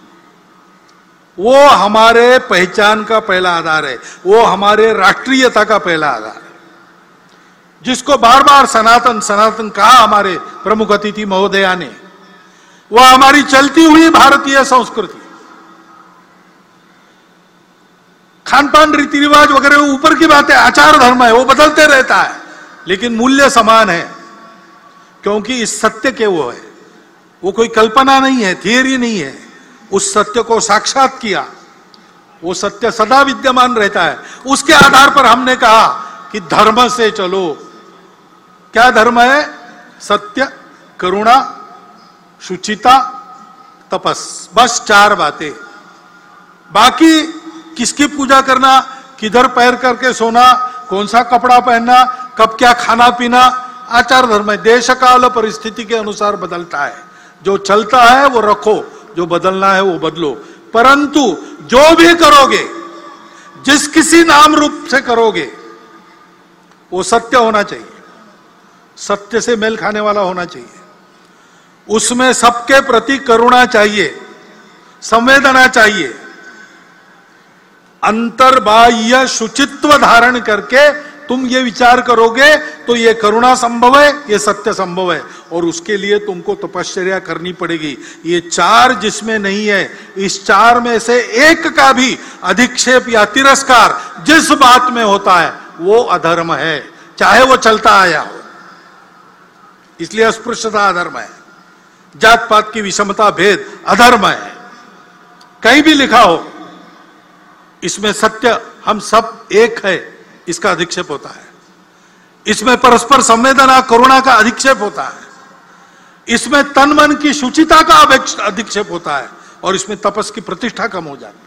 वो हमारे पहचान का पहला आधार है, वो हमारे राष्ट्रीयता का पहला आधार है, जिसको बार बार सनातन सनातन कहा हमारे प्रमुख अतिथि महोदया ने। वह हमारी चलती हुई भारतीय संस्कृति, खान पान, रीति रिवाज वगैरह ऊपर की बात है, आचार धर्म है, वो बदलते रहता है, लेकिन मूल्य समान है, क्योंकि इस सत्य के वो है, वो कोई कल्पना नहीं है, थियरी नहीं है, उस सत्य को साक्षात किया, वो सत्य सदा विद्यमान रहता है। उसके आधार पर हमने कहा कि धर्म से चलो। क्या धर्म है? सत्य, करुणा, शुचिता, तपस, बस चार बातें। बाकी किसकी पूजा करना, किधर पैर करके सोना, कौन सा कपड़ा पहनना, कब क्या खाना पीना, आचार धर्म है, देश काल परिस्थिति के अनुसार बदलता है। जो चलता है वो रखो, जो बदलना है वो बदलो, परंतु जो भी करोगे, जिस किसी नाम रूप से करोगे, वो सत्य होना चाहिए, सत्य से मेल खाने वाला होना चाहिए, उसमें सबके प्रति करुणा चाहिए, संवेदना चाहिए, अंतर्बाह्य शुचित्व धारण करके तुम ये विचार करोगे तो ये करुणा संभव है, ये सत्य संभव है, और उसके लिए तुमको तपश्चर्या करनी पड़ेगी। ये चार जिसमें नहीं है, इस चार में से एक का भी अधिक्षेप या तिरस्कार जिस बात में होता है वो अधर्म है, चाहे वो चलता आया हो। इसलिए अस्पृश्यता अधर्म है, जात पात की विषमता भेद अधर्म है, कहीं भी लिखा हो। इसमें सत्य हम सब एक है, इसका अधिक्षेप होता है। इसमें परस्पर संवेदना करुणा का अधिक्षेप होता है, इसमें तन मन की शुचिता का अधिक्षेप होता है, और इसमें तपस की प्रतिष्ठा कम हो जाती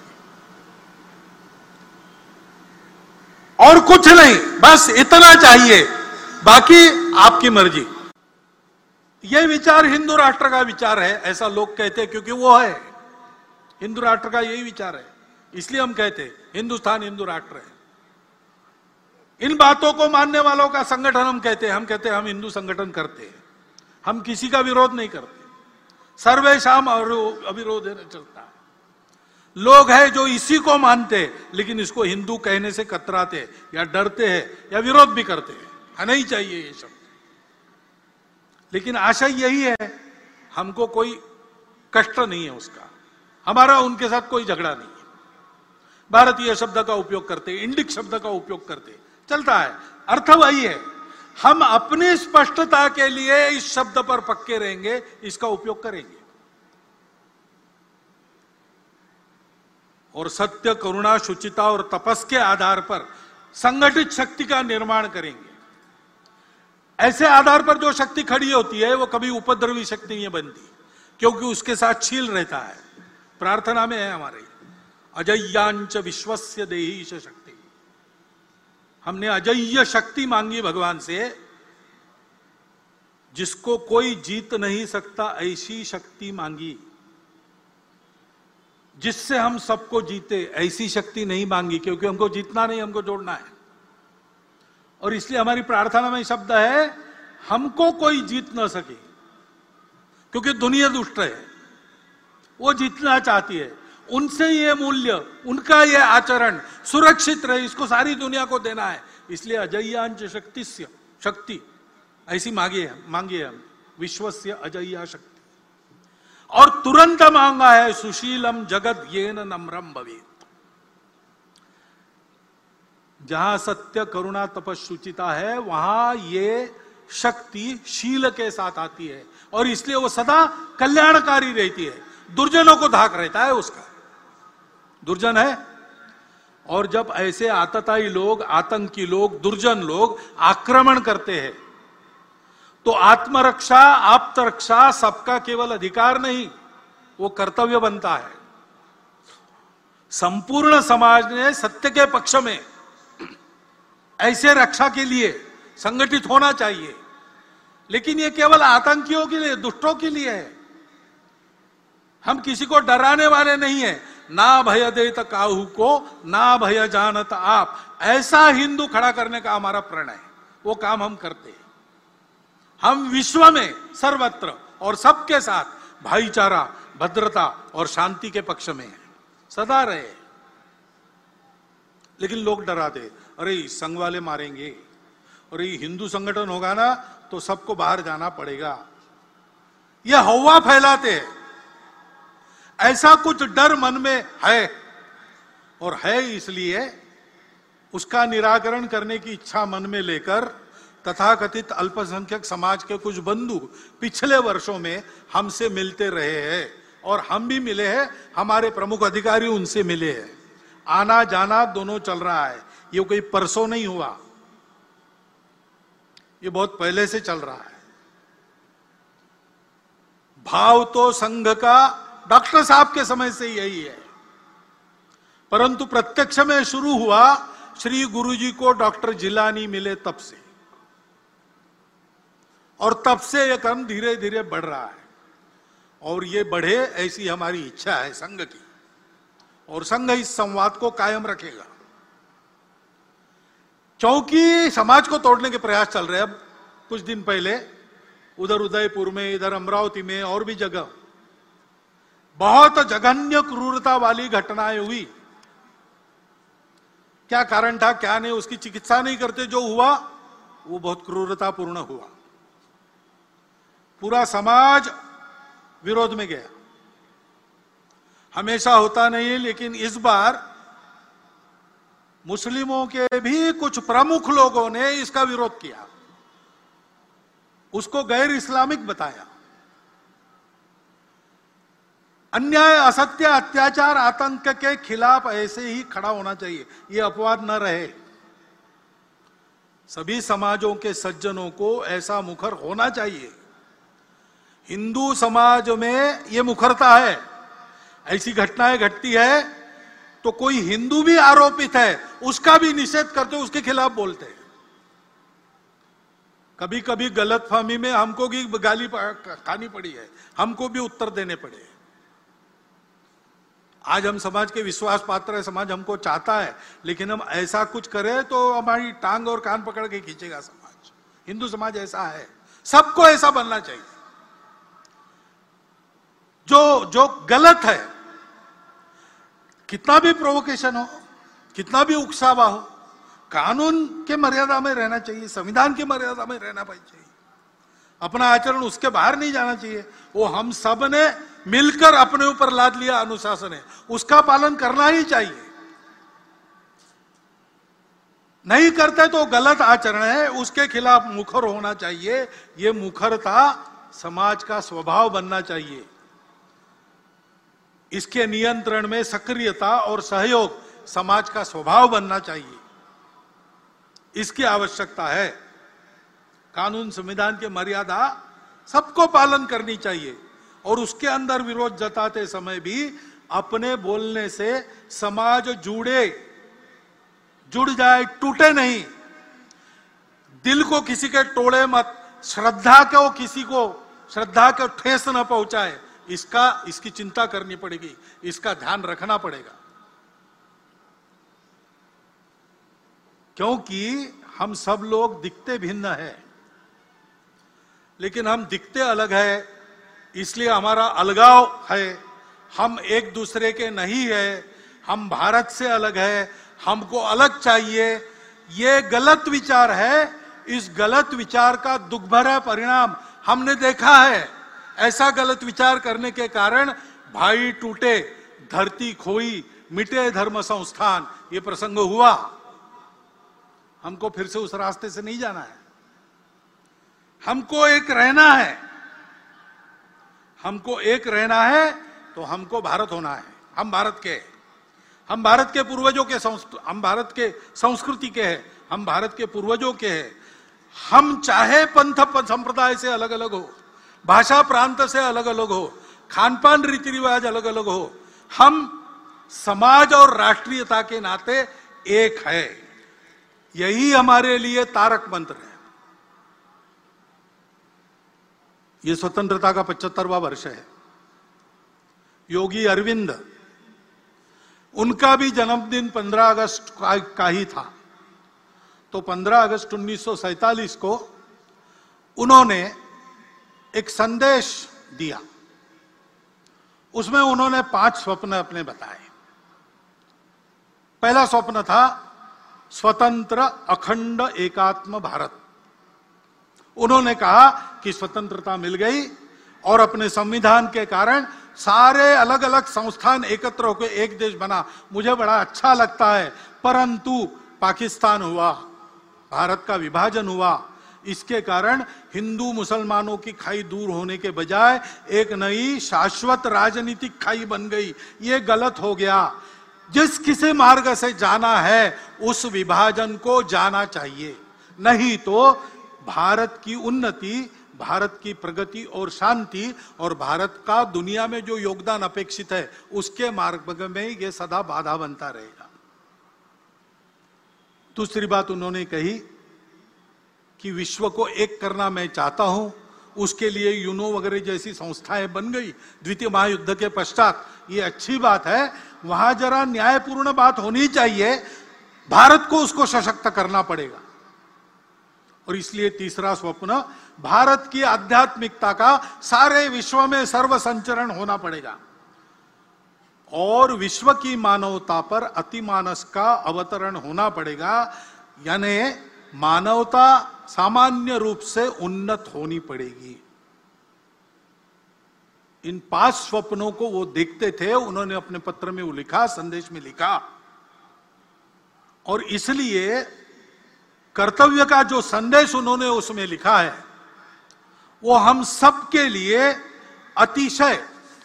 है। और कुछ नहीं, बस इतना चाहिए, बाकी आपकी मर्जी। यह विचार हिंदू राष्ट्र का विचार है, ऐसा लोग कहते हैं, क्योंकि वो है हिंदू राष्ट्र का यही विचार है, इसलिए हम कहते हैं हिंदुस्तान हिंदू राष्ट्र है। इन बातों को मानने वालों का संगठन हम कहते हैं, हम कहते हैं हम हिंदू संगठन करते हैं, हम किसी का विरोध नहीं करते, सर्वेशाम अविरोध चलता है। लोग हैं जो इसी को मानते लेकिन इसको हिंदू कहने से कतराते या डरते हैं या विरोध भी करते हैं, हाँ नहीं चाहिए ये शब्द। लेकिन आशय यही है, हमको कोई कष्ट नहीं है उसका, हमारा उनके साथ कोई झगड़ा नहीं है। भारतीय शब्द का उपयोग करते, इंडिक शब्द का उपयोग करते, चलता है, अर्थ वही है। हम अपनी स्पष्टता के लिए इस शब्द पर पक्के रहेंगे, इसका उपयोग करेंगे और सत्य, करुणा, शुचिता और तपस के आधार पर संगठित शक्ति का निर्माण करेंगे। ऐसे आधार पर जो शक्ति खड़ी होती है वो कभी उपद्रवी शक्ति नहीं बनती, क्योंकि उसके साथ शील रहता है। प्रार्थना में है हमारे, अजय्यांच विश्वस्य देहीश शक्ति। हमने अजय्य शक्ति मांगी भगवान से, जिसको कोई जीत नहीं सकता ऐसी शक्ति मांगी, जिससे हम सबको जीते ऐसी शक्ति नहीं मांगी, क्योंकि हमको जीतना नहीं, हमको जोड़ना है। और इसलिए हमारी प्रार्थना में शब्द है, हमको कोई जीत ना सके, क्योंकि दुनिया दुष्ट है, वो जीतना चाहती है। उनसे ये मूल्य, उनका ये आचरण सुरक्षित रहे, इसको सारी दुनिया को देना है। इसलिए अजय्यांच शक्ति शक्ति ऐसी मांगी है, मांगी है हम, विश्वस्य अजय्या शक्ति। और तुरंत मांगा है, सुशीलम जगत येन नम्रम भवेत्। जहां सत्य, करुणा, तपस, शुचिता है, वहां ये शक्ति शील के साथ आती है और इसलिए वो सदा कल्याणकारी रहती है। दुर्जनों को धाक रहता है उसका, दुर्जन है। और जब ऐसे आतताई लोग, आतंकी लोग, दुर्जन लोग आक्रमण करते हैं, तो आत्मरक्षा, आप्तरक्षा सबका केवल अधिकार नहीं, वो कर्तव्य बनता है। संपूर्ण समाज ने सत्य के पक्ष में ऐसे रक्षा के लिए संगठित होना चाहिए, लेकिन ये केवल आतंकियों के लिए, दुष्टों के लिए है। हम किसी को डराने वाले नहीं है। ना भय देत काहू को, ना भय जानत आप, ऐसा हिंदू खड़ा करने का हमारा प्रण है। वो काम हम करते हैं। हम विश्व में सर्वत्र और सबके साथ भाईचारा, भद्रता और शांति के पक्ष में हैं, सदा रहे। लेकिन लोग डराते, अरे संघ वाले मारेंगे, और ये हिंदू संगठन होगा ना तो सबको बाहर जाना पड़ेगा, ये हवा फैलाते हैं। ऐसा कुछ डर मन में है, और है इसलिए उसका निराकरण करने की इच्छा मन में लेकर तथाकथित अल्पसंख्यक समाज के कुछ बंधु पिछले वर्षों में हमसे मिलते रहे हैं, और हम भी मिले हैं, हमारे प्रमुख अधिकारी उनसे मिले हैं। आना जाना दोनों चल रहा है, ये कोई परसों नहीं हुआ, ये बहुत पहले से चल रहा है। भाव तो संघ का डॉक्टर साहब के समय से यही है, परंतु प्रत्यक्ष में शुरू हुआ श्री गुरुजी को डॉक्टर जिलानी मिले तब से, और तब से यह क्रम धीरे धीरे बढ़ रहा है, और ये बढ़े ऐसी हमारी इच्छा है संघ की, और संघ इस संवाद को कायम रखेगा। क्योंकि समाज को तोड़ने के प्रयास चल रहे हैं। अब कुछ दिन पहले उधर उदयपुर में, इधर अमरावती में और भी जगह बहुत जघन्य क्रूरता वाली घटनाएं हुई। क्या कारण था, क्या नहीं, उसकी चिकित्सा नहीं करते, जो हुआ वो बहुत क्रूरतापूर्ण हुआ। पूरा समाज विरोध में गया। हमेशा होता नहीं है, लेकिन इस बार मुस्लिमों के भी कुछ प्रमुख लोगों ने इसका विरोध किया, उसको गैर इस्लामिक बताया। अन्याय, असत्य, अत्याचार, आतंक के खिलाफ ऐसे ही खड़ा होना चाहिए, ये अपवाद न रहे। सभी समाजों के सज्जनों को ऐसा मुखर होना चाहिए। हिंदू समाज में ये मुखरता है, ऐसी घटनाएं घटती है तो कोई हिंदू भी आरोपित है, उसका भी निषेध करते, उसके खिलाफ बोलते हैं। कभी कभी गलतफहमी में हमको भी गाली खानी पड़ी है, हमको भी उत्तर देने पड़े। आज हम समाज के विश्वास पात्र है, समाज हमको चाहता है, लेकिन हम ऐसा कुछ करें तो हमारी टांग और कान पकड़ के खींचेगा समाज। हिंदू समाज ऐसा है, सबको ऐसा बनना चाहिए। जो जो गलत है, कितना भी प्रोवोकेशन हो, कितना भी उकसावा हो, कानून के मर्यादा में रहना चाहिए, संविधान की मर्यादा में रहना चाहिए। अपना आचरण उसके बाहर नहीं जाना चाहिए। वो हम सब ने मिलकर अपने ऊपर लाद लिया अनुशासन है, उसका पालन करना ही चाहिए। नहीं करते तो गलत आचरण है, उसके खिलाफ मुखर होना चाहिए। ये मुखरता समाज का स्वभाव बनना चाहिए। इसके नियंत्रण में सक्रियता और सहयोग समाज का स्वभाव बनना चाहिए। इसकी आवश्यकता है। कानून संविधान की मर्यादा सबको पालन करनी चाहिए और उसके अंदर विरोध जताते समय भी अपने बोलने से समाज जुड़े जुड़ जाए, टूटे नहीं। दिल को किसी के तोड़े मत, श्रद्धा को किसी को श्रद्धा को ठेस न पहुंचाए। इसका इसकी चिंता करनी पड़ेगी, इसका ध्यान रखना पड़ेगा। क्योंकि हम सब लोग दिखते भिन्न है, लेकिन हम दिखते अलग है, इसलिए हमारा अलगाव है। हम एक दूसरे के नहीं है, हम भारत से अलग है, हमको अलग चाहिए। ये गलत विचार है। इस गलत विचार का दुख भरा परिणाम हमने देखा है। ऐसा गलत विचार करने के कारण भाई टूटे, धरती खोई, मिटे धर्म संस्थान, ये प्रसंग हुआ। हमको फिर से उस रास्ते से नहीं जाना है। हमको एक रहना है। हमको एक रहना है तो हमको भारत होना है। हम भारत के हम भारत के पूर्वजों के हम भारत के संस्कृति के हैं, हम भारत के पूर्वजों के हैं। हम चाहे पंथ संप्रदाय से अलग अलग हो, भाषा प्रांत से अलग अलग हो, खान पान रीति रिवाज अलग अलग हो, हम समाज और राष्ट्रीयता के नाते एक है। यही हमारे लिए तारक मंत्र है। ये स्वतंत्रता का पचहत्तरवां वर्ष है। योगी अरविंद, उनका भी जन्मदिन पंद्रह अगस्त का ही था। तो पंद्रह अगस्त उन्नीस सौ सैतालीस को उन्होंने एक संदेश दिया। उसमें उन्होंने पांच स्वप्न अपने बताए। पहला स्वप्न था स्वतंत्र अखंड एकात्म भारत। उन्होंने कहा कि स्वतंत्रता मिल गई और अपने संविधान के कारण सारे अलग अलग संस्थान एकत्र होकर एक देश बना। मुझे बड़ा अच्छा लगता है, परंतु पाकिस्तान हुआ, भारत का विभाजन हुआ। इसके कारण हिंदू मुसलमानों की खाई दूर होने के बजाय एक नई शाश्वत राजनीतिक खाई बन गई। ये गलत हो गया। जिस किसी मार्ग से जाना है उस विभाजन को जाना चाहिए, नहीं तो भारत की उन्नति, भारत की प्रगति और शांति और भारत का दुनिया में जो योगदान अपेक्षित है उसके मार्ग में यह सदा बाधा बनता रहेगा। दूसरी बात उन्होंने कही कि विश्व को एक करना मैं चाहता हूं। उसके लिए यूनो वगैरह जैसी संस्थाएं बन गई द्वितीय महायुद्ध के पश्चात। ये अच्छी बात है, वहां जरा न्यायपूर्ण बात होनी चाहिए। भारत को उसको सशक्त करना पड़ेगा। और इसलिए तीसरा स्वप्न, भारत की आध्यात्मिकता का सारे विश्व में सर्व संचरण होना पड़ेगा और विश्व की मानवता पर अतिमानस का अवतरण होना पड़ेगा। यानी मानवता सामान्य रूप से उन्नत होनी पड़ेगी। इन पांच स्वप्नों को वो देखते थे। उन्होंने अपने पत्र में वो लिखा, संदेश में लिखा। और इसलिए कर्तव्य का जो संदेश उन्होंने उसमें लिखा है वो हम सबके लिए अतिशय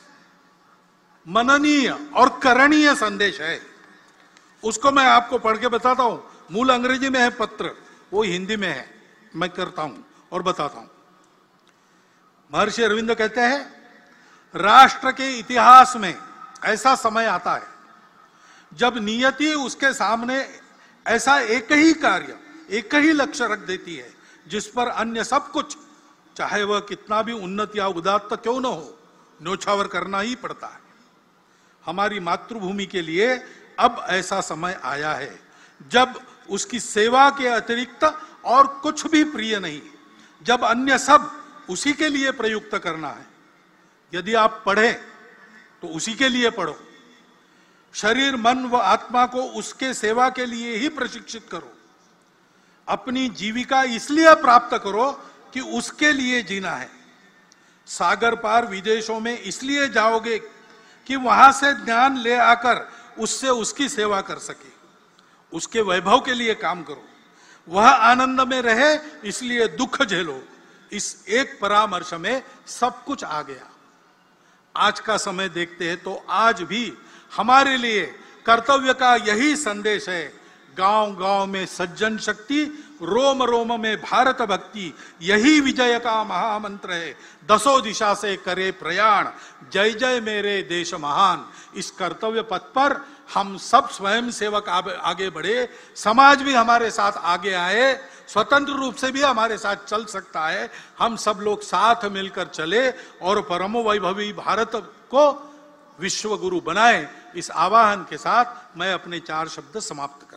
मननीय और करणीय संदेश है। उसको मैं आपको पढ़ के बताता हूं। मूल अंग्रेजी में है पत्र, वो हिंदी में है, मैं करता हूं और बताता हूं। महर्षि अरविंद कहते हैं, राष्ट्र के इतिहास में ऐसा समय आता है जब नियति उसके सामने ऐसा एक ही कार्य, एक ही लक्ष्य रख देती है जिस पर अन्य सब कुछ, चाहे वह कितना भी उन्नत या उदात्त क्यों न हो, न्योछावर करना ही पड़ता है। हमारी मातृभूमि के लिए अब ऐसा समय आया है जब उसकी सेवा के अतिरिक्त और कुछ भी प्रिय नहीं, जब अन्य सब उसी के लिए प्रयुक्त करना है। यदि आप पढ़े तो उसी के लिए पढ़ो। शरीर, मन व आत्मा को उसके सेवा के लिए ही प्रशिक्षित करो। अपनी जीविका इसलिए प्राप्त करो कि उसके लिए जीना है। सागर पार विदेशों में इसलिए जाओगे कि वहां से ज्ञान ले आकर उससे उसकी सेवा कर सके। उसके वैभव के लिए काम करो, वह आनंद में रहे इसलिए दुख झेलो। इस एक परामर्श में सब कुछ आ गया। आज का समय देखते हैं तो आज भी हमारे लिए कर्तव्य का यही संदेश है। गांव गांव में सज्जन शक्ति, रोम रोम में भारत भक्ति, यही विजय का महामंत्र है। दसों दिशा से करे प्रयाण, जय जय मेरे देश महान। इस कर्तव्य पथ पर हम सब स्वयं सेवक आगे बढ़े, समाज भी हमारे साथ आगे आए, स्वतंत्र रूप से भी हमारे साथ चल सकता है। हम सब लोग साथ मिलकर चले और परम वैभवी भारत को विश्व गुरु बनाए। इस आवाहन के साथ मैं अपने चार शब्द समाप्त कर